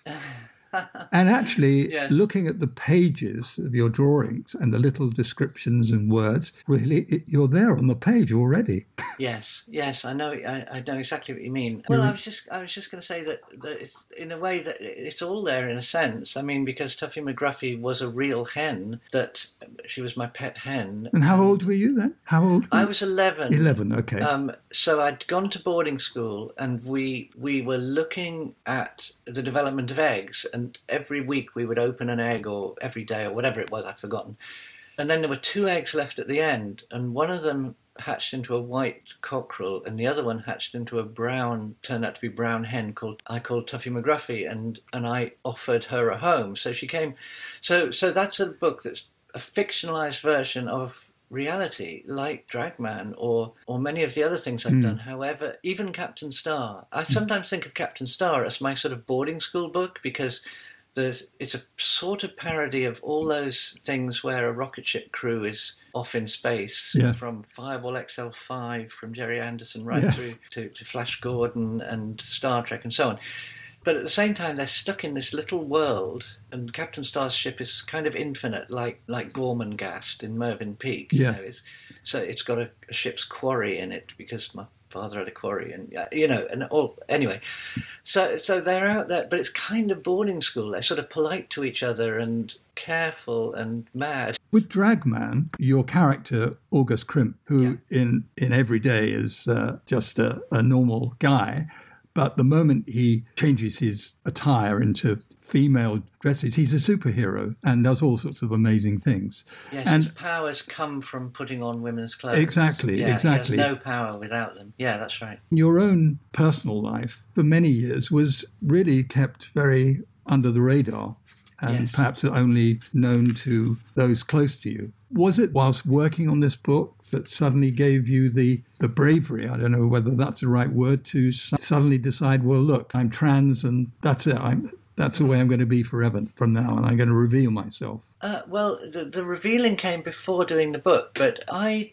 And actually, yes. looking at the pages of your drawings and the little descriptions and words, really, it, you're there on the page already. Yes, yes, I know. I, I know exactly what you mean. Well, I was just, I was just going to say that, that it's, in a way, that it's all there in a sense. I mean, because Tuffy McGruffy was a real hen. That she was my pet hen. And how old were you then? How old? Were you? I was eleven. Eleven, okay. Um, so I'd gone to boarding school, and we we were looking at the development of eggs. And every week we would open an egg, or every day, or whatever it was, I've forgotten. And then there were two eggs left at the end, and one of them hatched into a white cockerel, and the other one hatched into a brown, turned out to be brown hen called I called Tuffy McGruffy, and and I offered her a home. So she came. So so that's a book that's a fictionalized version of reality, like Dragman or or many of the other things I've mm. done. However, even Captain Star, I sometimes think of Captain Star as my sort of boarding school book, because there's it's a sort of parody of all those things where a rocket ship crew is off in space, yes. from Fireball X L five, from Jerry Anderson right yes. through to, to Flash Gordon and Star Trek and so on. But at the same time, they're stuck in this little world, and Captain Star's ship is kind of infinite, like like Gormenghast in Mervyn Peak. Yes. You know, it's, so it's got a, a ship's quarry in it, because my father had a quarry, and you know, and all. Anyway, so so they're out there, but it's kind of boarding school. They're sort of polite to each other and careful and mad. With Dragman, your character August Crimp, who yeah. in in every day is uh, just a, a normal guy. But the moment he changes his attire into female dresses, he's a superhero and does all sorts of amazing things. Yes, and his powers come from putting on women's clothes. Exactly, yeah, exactly. He has no power without them. Yeah, that's right. Your own personal life for many years was really kept very under the radar, and yes. perhaps only known to those close to you. Was it whilst working on this book that suddenly gave you the, the bravery, I don't know whether that's the right word, to suddenly decide, well, look, I'm trans and that's it. I'm, that's the way I'm going to be forever from now, and I'm going to reveal myself? Uh, well, the, the revealing came before doing the book, but I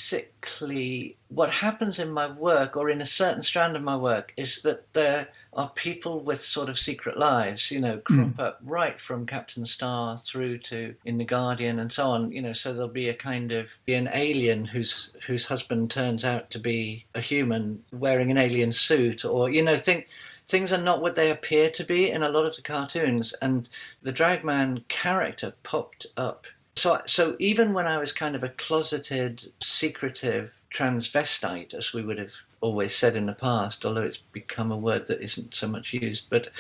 basically, what happens in my work, or in a certain strand of my work, is that there are people with sort of secret lives, you know, crop mm. up right from Captain Star through to in The Guardian and so on, you know, so there'll be a kind of, be an alien whose whose husband turns out to be a human wearing an alien suit, or, you know, think... Things are not what they appear to be in a lot of the cartoons, and the Dragman character popped up. So, so even when I was kind of a closeted, secretive transvestite, as we would have always said in the past, although it's become a word that isn't so much used. But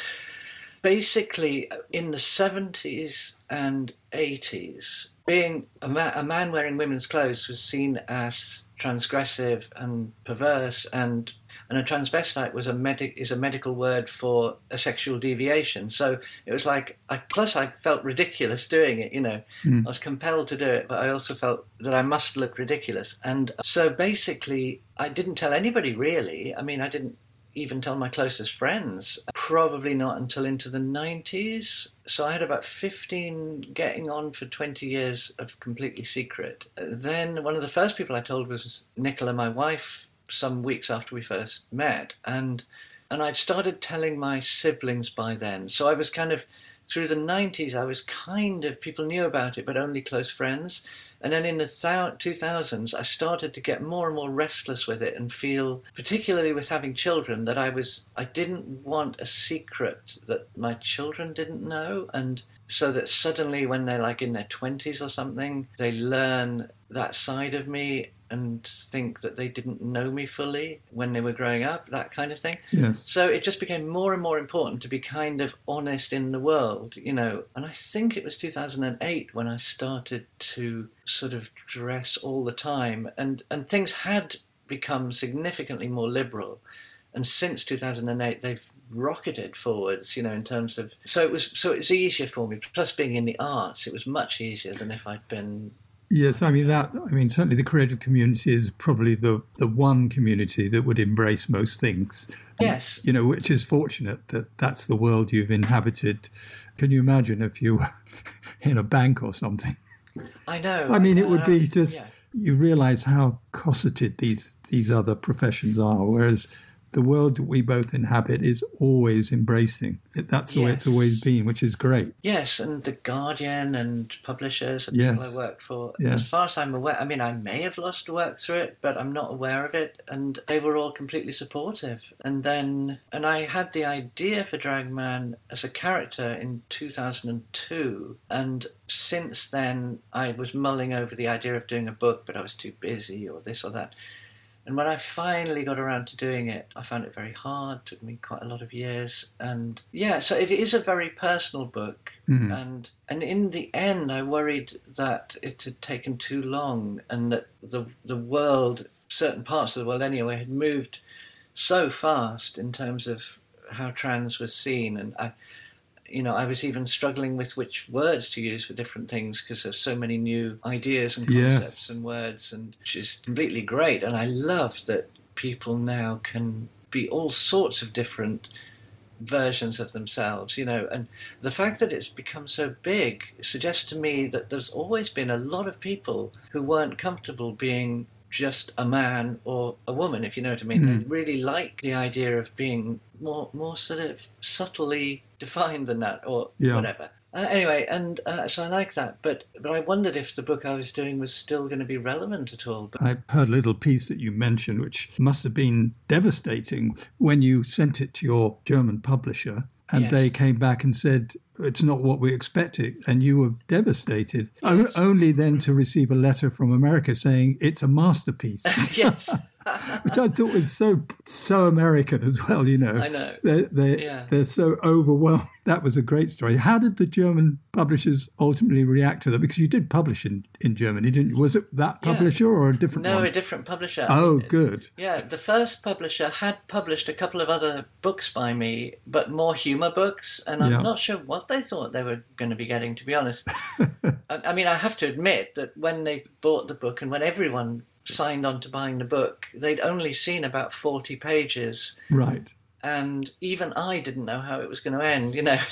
basically, in the seventies and eighties, being a, ma- a man wearing women's clothes was seen as transgressive and perverse, and and a transvestite was a medic is a medical word for a sexual deviation. So it was like, I, plus I felt ridiculous doing it, you know. Mm. I was compelled to do it, but I also felt that I must look ridiculous. And so basically, I didn't tell anybody really. I mean, I didn't even tell my closest friends, probably not until into the nineties. So I had about fifteen, getting on for twenty years of completely secret. Then one of the first people I told was Nicola, my wife, some weeks after we first met. And and I'd started telling my siblings by then. So I was kind of, through the nineties, I was kind of, people knew about it, but only close friends. And then in the two thousands, I started to get more and more restless with it and feel, particularly with having children, that I was, I didn't want a secret that my children didn't know. And so that suddenly when they're like in their twenties or something, they learn that side of me and think that they didn't know me fully when they were growing up, that kind of thing. Yes. So it just became more and more important to be kind of honest in the world, you know. And I think it was two thousand eight when I started to sort of dress all the time. And, and things had become significantly more liberal. And since two thousand eight, they've rocketed forwards, you know, in terms of... So it was so it was easier for me. Plus being in the arts, it was much easier than if I'd been... Yes, I mean, that. I mean, certainly the creative community is probably the, the one community that would embrace most things. Yes. You know, which is fortunate that that's the world you've inhabited. Can you imagine if you were in a bank or something? I know. I mean, I it would be just... Yeah. You realise how cosseted these, these other professions are, whereas the world that we both inhabit is always embracing. That's the yes. way it's always been, which is great. Yes, and The Guardian and publishers and yes. people I worked for. Yes. As far as I'm aware, I mean, I may have lost work through it, but I'm not aware of it. And they were all completely supportive. And then, and I had the idea for Dragman as a character in two thousand two. And since then, I was mulling over the idea of doing a book, but I was too busy or this or that. And when I finally got around to doing it, I found it very hard. It took me quite a lot of years. And yeah, so it is a very personal book. Mm. And and in the end, I worried that it had taken too long and that the the world, certain parts of the world anyway, had moved so fast in terms of how trans was seen. And I, you know, I was even struggling with which words to use for different things because there's so many new ideas and concepts yes. and words, and which is completely great. And I love that people now can be all sorts of different versions of themselves, you know. And the fact that it's become so big suggests to me that there's always been a lot of people who weren't comfortable being just a man or a woman, if you know what I mean. Mm. They really like the idea of being more more sort of subtly defined than that, or yeah. whatever. Uh, anyway, and uh, so I like that, but but I wondered if the book I was doing was still going to be relevant at all. But... I heard a little piece that you mentioned, which must have been devastating when you sent it to your German publisher, and yes. they came back and said, it's not what we expected, and you were devastated. Yes. O- only then to receive a letter from America saying it's a masterpiece. Yes. Which I thought was so so American as well, you know. I know. They're, they're, yeah. they're so overwhelmed. That was a great story. How did the German publishers ultimately react to that? Because you did publish in, in Germany, didn't you? Was it that publisher yeah. or a different no, one? No, a different publisher. Oh, I mean, good. Yeah, the first publisher had published a couple of other books by me, but more humour books, and I'm yeah. not sure what they thought they were going to be getting, to be honest. I, I mean, I have to admit that when they bought the book and when everyone signed on to buying the book, they'd only seen about forty pages. Right. And even I didn't know how it was going to end, you know.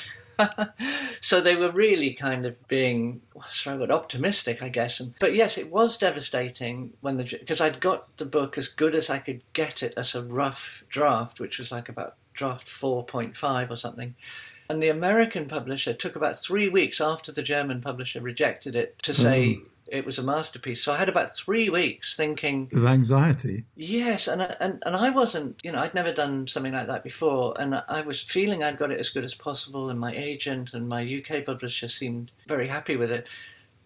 So they were really kind of being, what's the right word, optimistic, I guess. And, but yes, it was devastating when the because I'd got the book as good as I could get it as a rough draft, which was like about draft four point five or something. And the American publisher took about three weeks after the German publisher rejected it to say mm. it was a masterpiece. So I had about three weeks thinking... Of anxiety. Yes, and, and and I wasn't, you know, I'd never done something like that before, and I was feeling I'd got it as good as possible, and my agent and my U K publisher seemed very happy with it.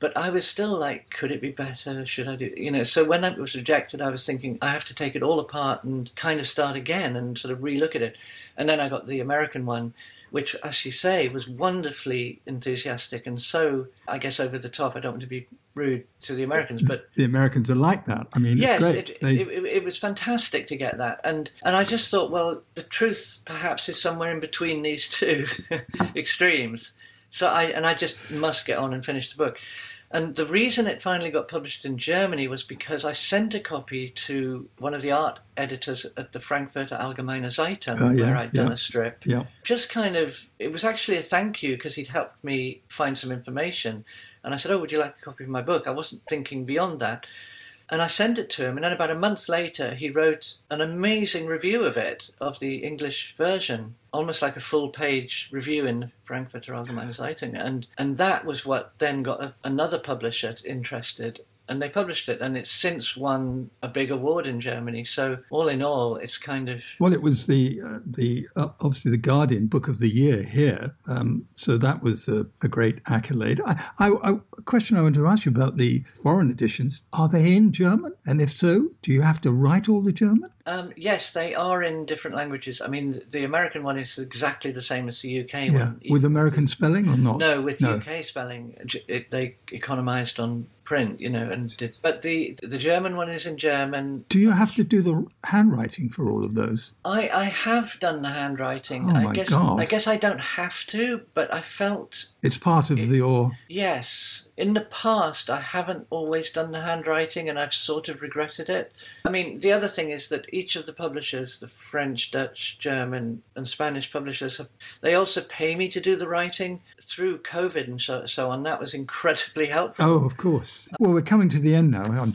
But I was still like, could it be better? Should I do, you know? So when it was rejected, I was thinking, I have to take it all apart and kind of start again and sort of relook at it. And then I got the American one, which, as you say, was wonderfully enthusiastic and so, I guess, over the top. I don't want to be rude to the Americans, but the Americans are like that. I mean, yes, it's great. It, they... it, it, it was fantastic to get that, and and I just thought, well, the truth perhaps is somewhere in between these two extremes. So I and I just must get on and finish the book. And the reason it finally got published in Germany was because I sent a copy to one of the art editors at the Frankfurter Allgemeine Zeitung, oh, yeah, where I'd done yeah, a strip. Yeah. Just kind of, it was actually a thank you because he'd helped me find some information. And I said, oh, would you like a copy of my book? I wasn't thinking beyond that. And I sent it to him, and then about a month later, he wrote an amazing review of it, of the English version, almost like a full-page review in Frankfurter Allgemeine Zeitung. And, and that was what then got a, another publisher interested, and they published it, and it's since won a big award in Germany. So all in all, it's kind of... Well, it was the, uh, the uh, obviously the Guardian Book of the Year here, um, so that was a, a great accolade. I, I, I, a question I want to ask you about the foreign editions, are they in German? And if so, do you have to write all the German? Um, yes, they are in different languages. I mean, the American one is exactly the same as the U K yeah. one. With American spelling or not? No, with no. U K spelling. It, they economised on print, you know, and did. But the the German one is in German. Do you have to do the handwriting for all of those? I, I have done the handwriting. Oh I my guess God. I guess I don't have to, but I felt it's part of it, your... Yes. In the past, I haven't always done the handwriting, and I've sort of regretted it. I mean, the other thing is that each of the publishers, the French, Dutch, German, and Spanish publishers, have, they also pay me to do the writing through COVID and so, so on. That was incredibly helpful. Oh, of course. Well, we're coming to the end now. I'm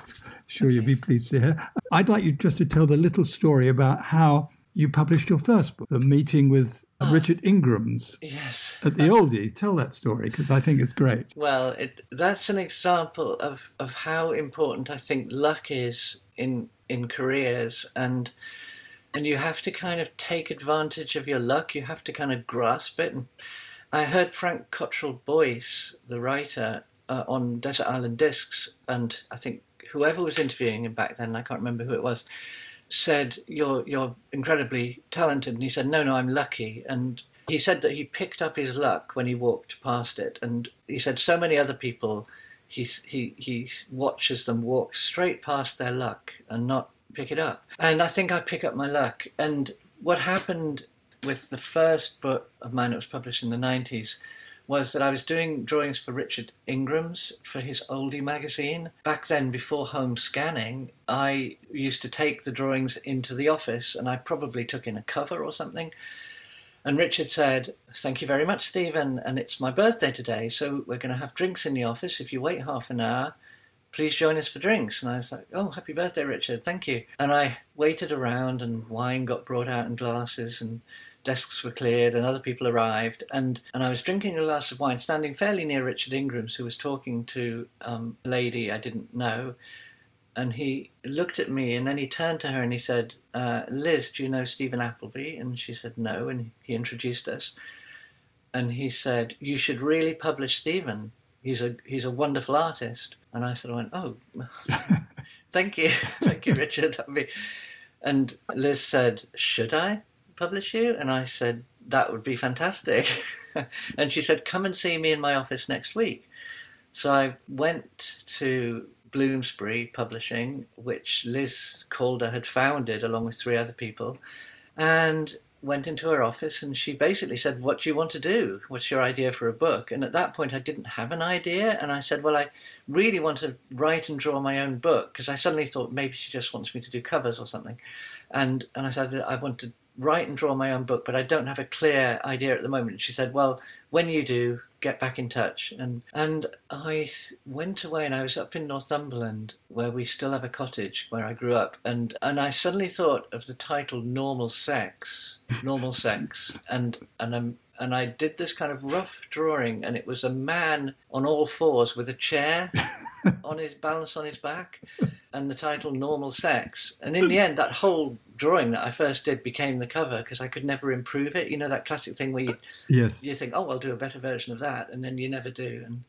sure you'll be pleased to hear. I'd like you just to tell the little story about how you published your first book, The Meeting with uh, Richard Ingrams. Yes. At the Oldie. Tell that story, because I think it's great. Well, it, that's an example of, of how important I think luck is in in careers, and and you have to kind of take advantage of your luck. You have to kind of grasp it. And I heard Frank Cottrell Boyce, the writer, uh, on Desert Island Discs, and I think whoever was interviewing him back then, I can't remember who it was, said, you're you're incredibly talented. And he said, no, no, I'm lucky. And he said that he picked up his luck when he walked past it. And he said so many other people, he, he, he watches them walk straight past their luck and not pick it up. And I think I pick up my luck. And what happened with the first book of mine that was published in the nineties was that I was doing drawings for Richard Ingrams for his Oldie magazine. Back then, before home scanning, I used to take the drawings into the office, and I probably took in a cover or something. And Richard said, thank you very much, Stephen, and it's my birthday today, so we're going to have drinks in the office. If you wait half an hour, please join us for drinks. And I was like, oh, happy birthday, Richard, thank you. And I waited around, and wine got brought out in glasses, and desks were cleared and other people arrived, and, and I was drinking a glass of wine, standing fairly near Richard Ingrams, who was talking to um, a lady I didn't know, and he looked at me, and then he turned to her and he said, uh, Liz, do you know Stephen Appleby? And she said no, and he introduced us, and he said, you should really publish Stephen. He's a he's a wonderful artist. And I sort of went, oh, thank you, thank you, Richard. That'd be... And Liz said, should I publish you? And I said, that would be fantastic. And she said, come and see me in my office next week. So I went to Bloomsbury Publishing, which Liz Calder had founded along with three other people, and went into her office, and she basically said, what do you want to do? What's your idea for a book? And at that point I didn't have an idea, and I said, well, I really want to write and draw my own book, because I suddenly thought maybe she just wants me to do covers or something. And and I said, I want to write and draw my own book, but I don't have a clear idea at the moment. And she said, well, when you do, get back in touch. And and I went away, and I was up in Northumberland, where we still have a cottage where I grew up. And, and I suddenly thought of the title Normal Sex, Normal Sex. And, and, um, and I did this kind of rough drawing, and it was a man on all fours with a chair on his balance on his back, and the title Normal Sex. And in the end, that whole drawing that I first did became the cover, because I could never improve it. You know, that classic thing where you, yes. you think, oh, I'll do a better version of that, and then you never do. And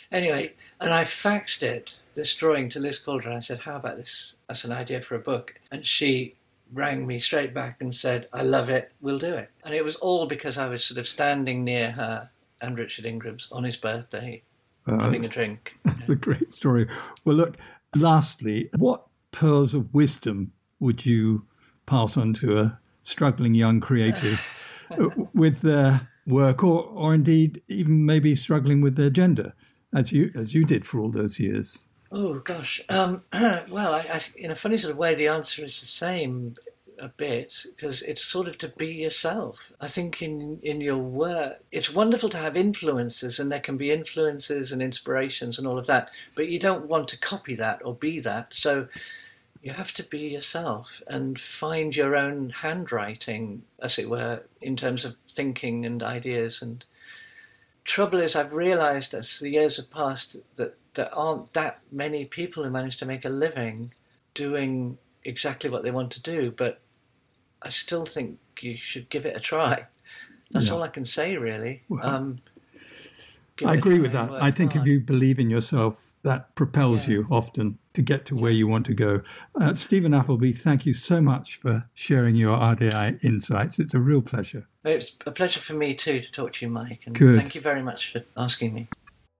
Anyway, and I faxed it, this drawing, to Liz Calder. I said, how about this? That's an idea for a book. And she rang me straight back and said, I love it, we'll do it. And it was all because I was sort of standing near her and Richard Ingram's on his birthday, uh, having a drink. That's a great story. Well, look, lastly, what pearls of wisdom would you pass on to a struggling young creative with their work, or, or indeed even maybe struggling with their gender, as you as you did for all those years? Oh, gosh. Um, well, I, I, in a funny sort of way, the answer is the same a bit, because it's sort of to be yourself. I think in, in your work, it's wonderful to have influences, and there can be influences and inspirations and all of that, but you don't want to copy that or be that. So you have to be yourself and find your own handwriting, as it were, in terms of thinking and ideas. And trouble is, I've realised as the years have passed that there aren't that many people who manage to make a living doing exactly what they want to do, but I still think you should give it a try. That's yeah. all I can say, really. Well, um, I agree with that. I think hard. If you believe in yourself, that propels yeah. you often to get to where you want to go. Uh, Stephen Appleby, thank you so much for sharing your R D I insights. It's a real pleasure. It's a pleasure for me too to talk to you, Mike. And Good. Thank you very much for asking me.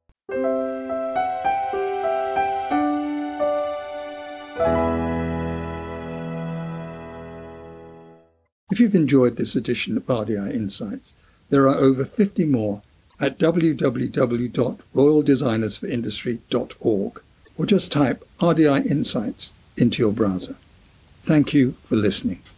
If you've enjoyed this edition of R D I Insights, there are over fifty more at w w w dot royal designers for industry dot org, or just type R D I Insights into your browser. Thank you for listening.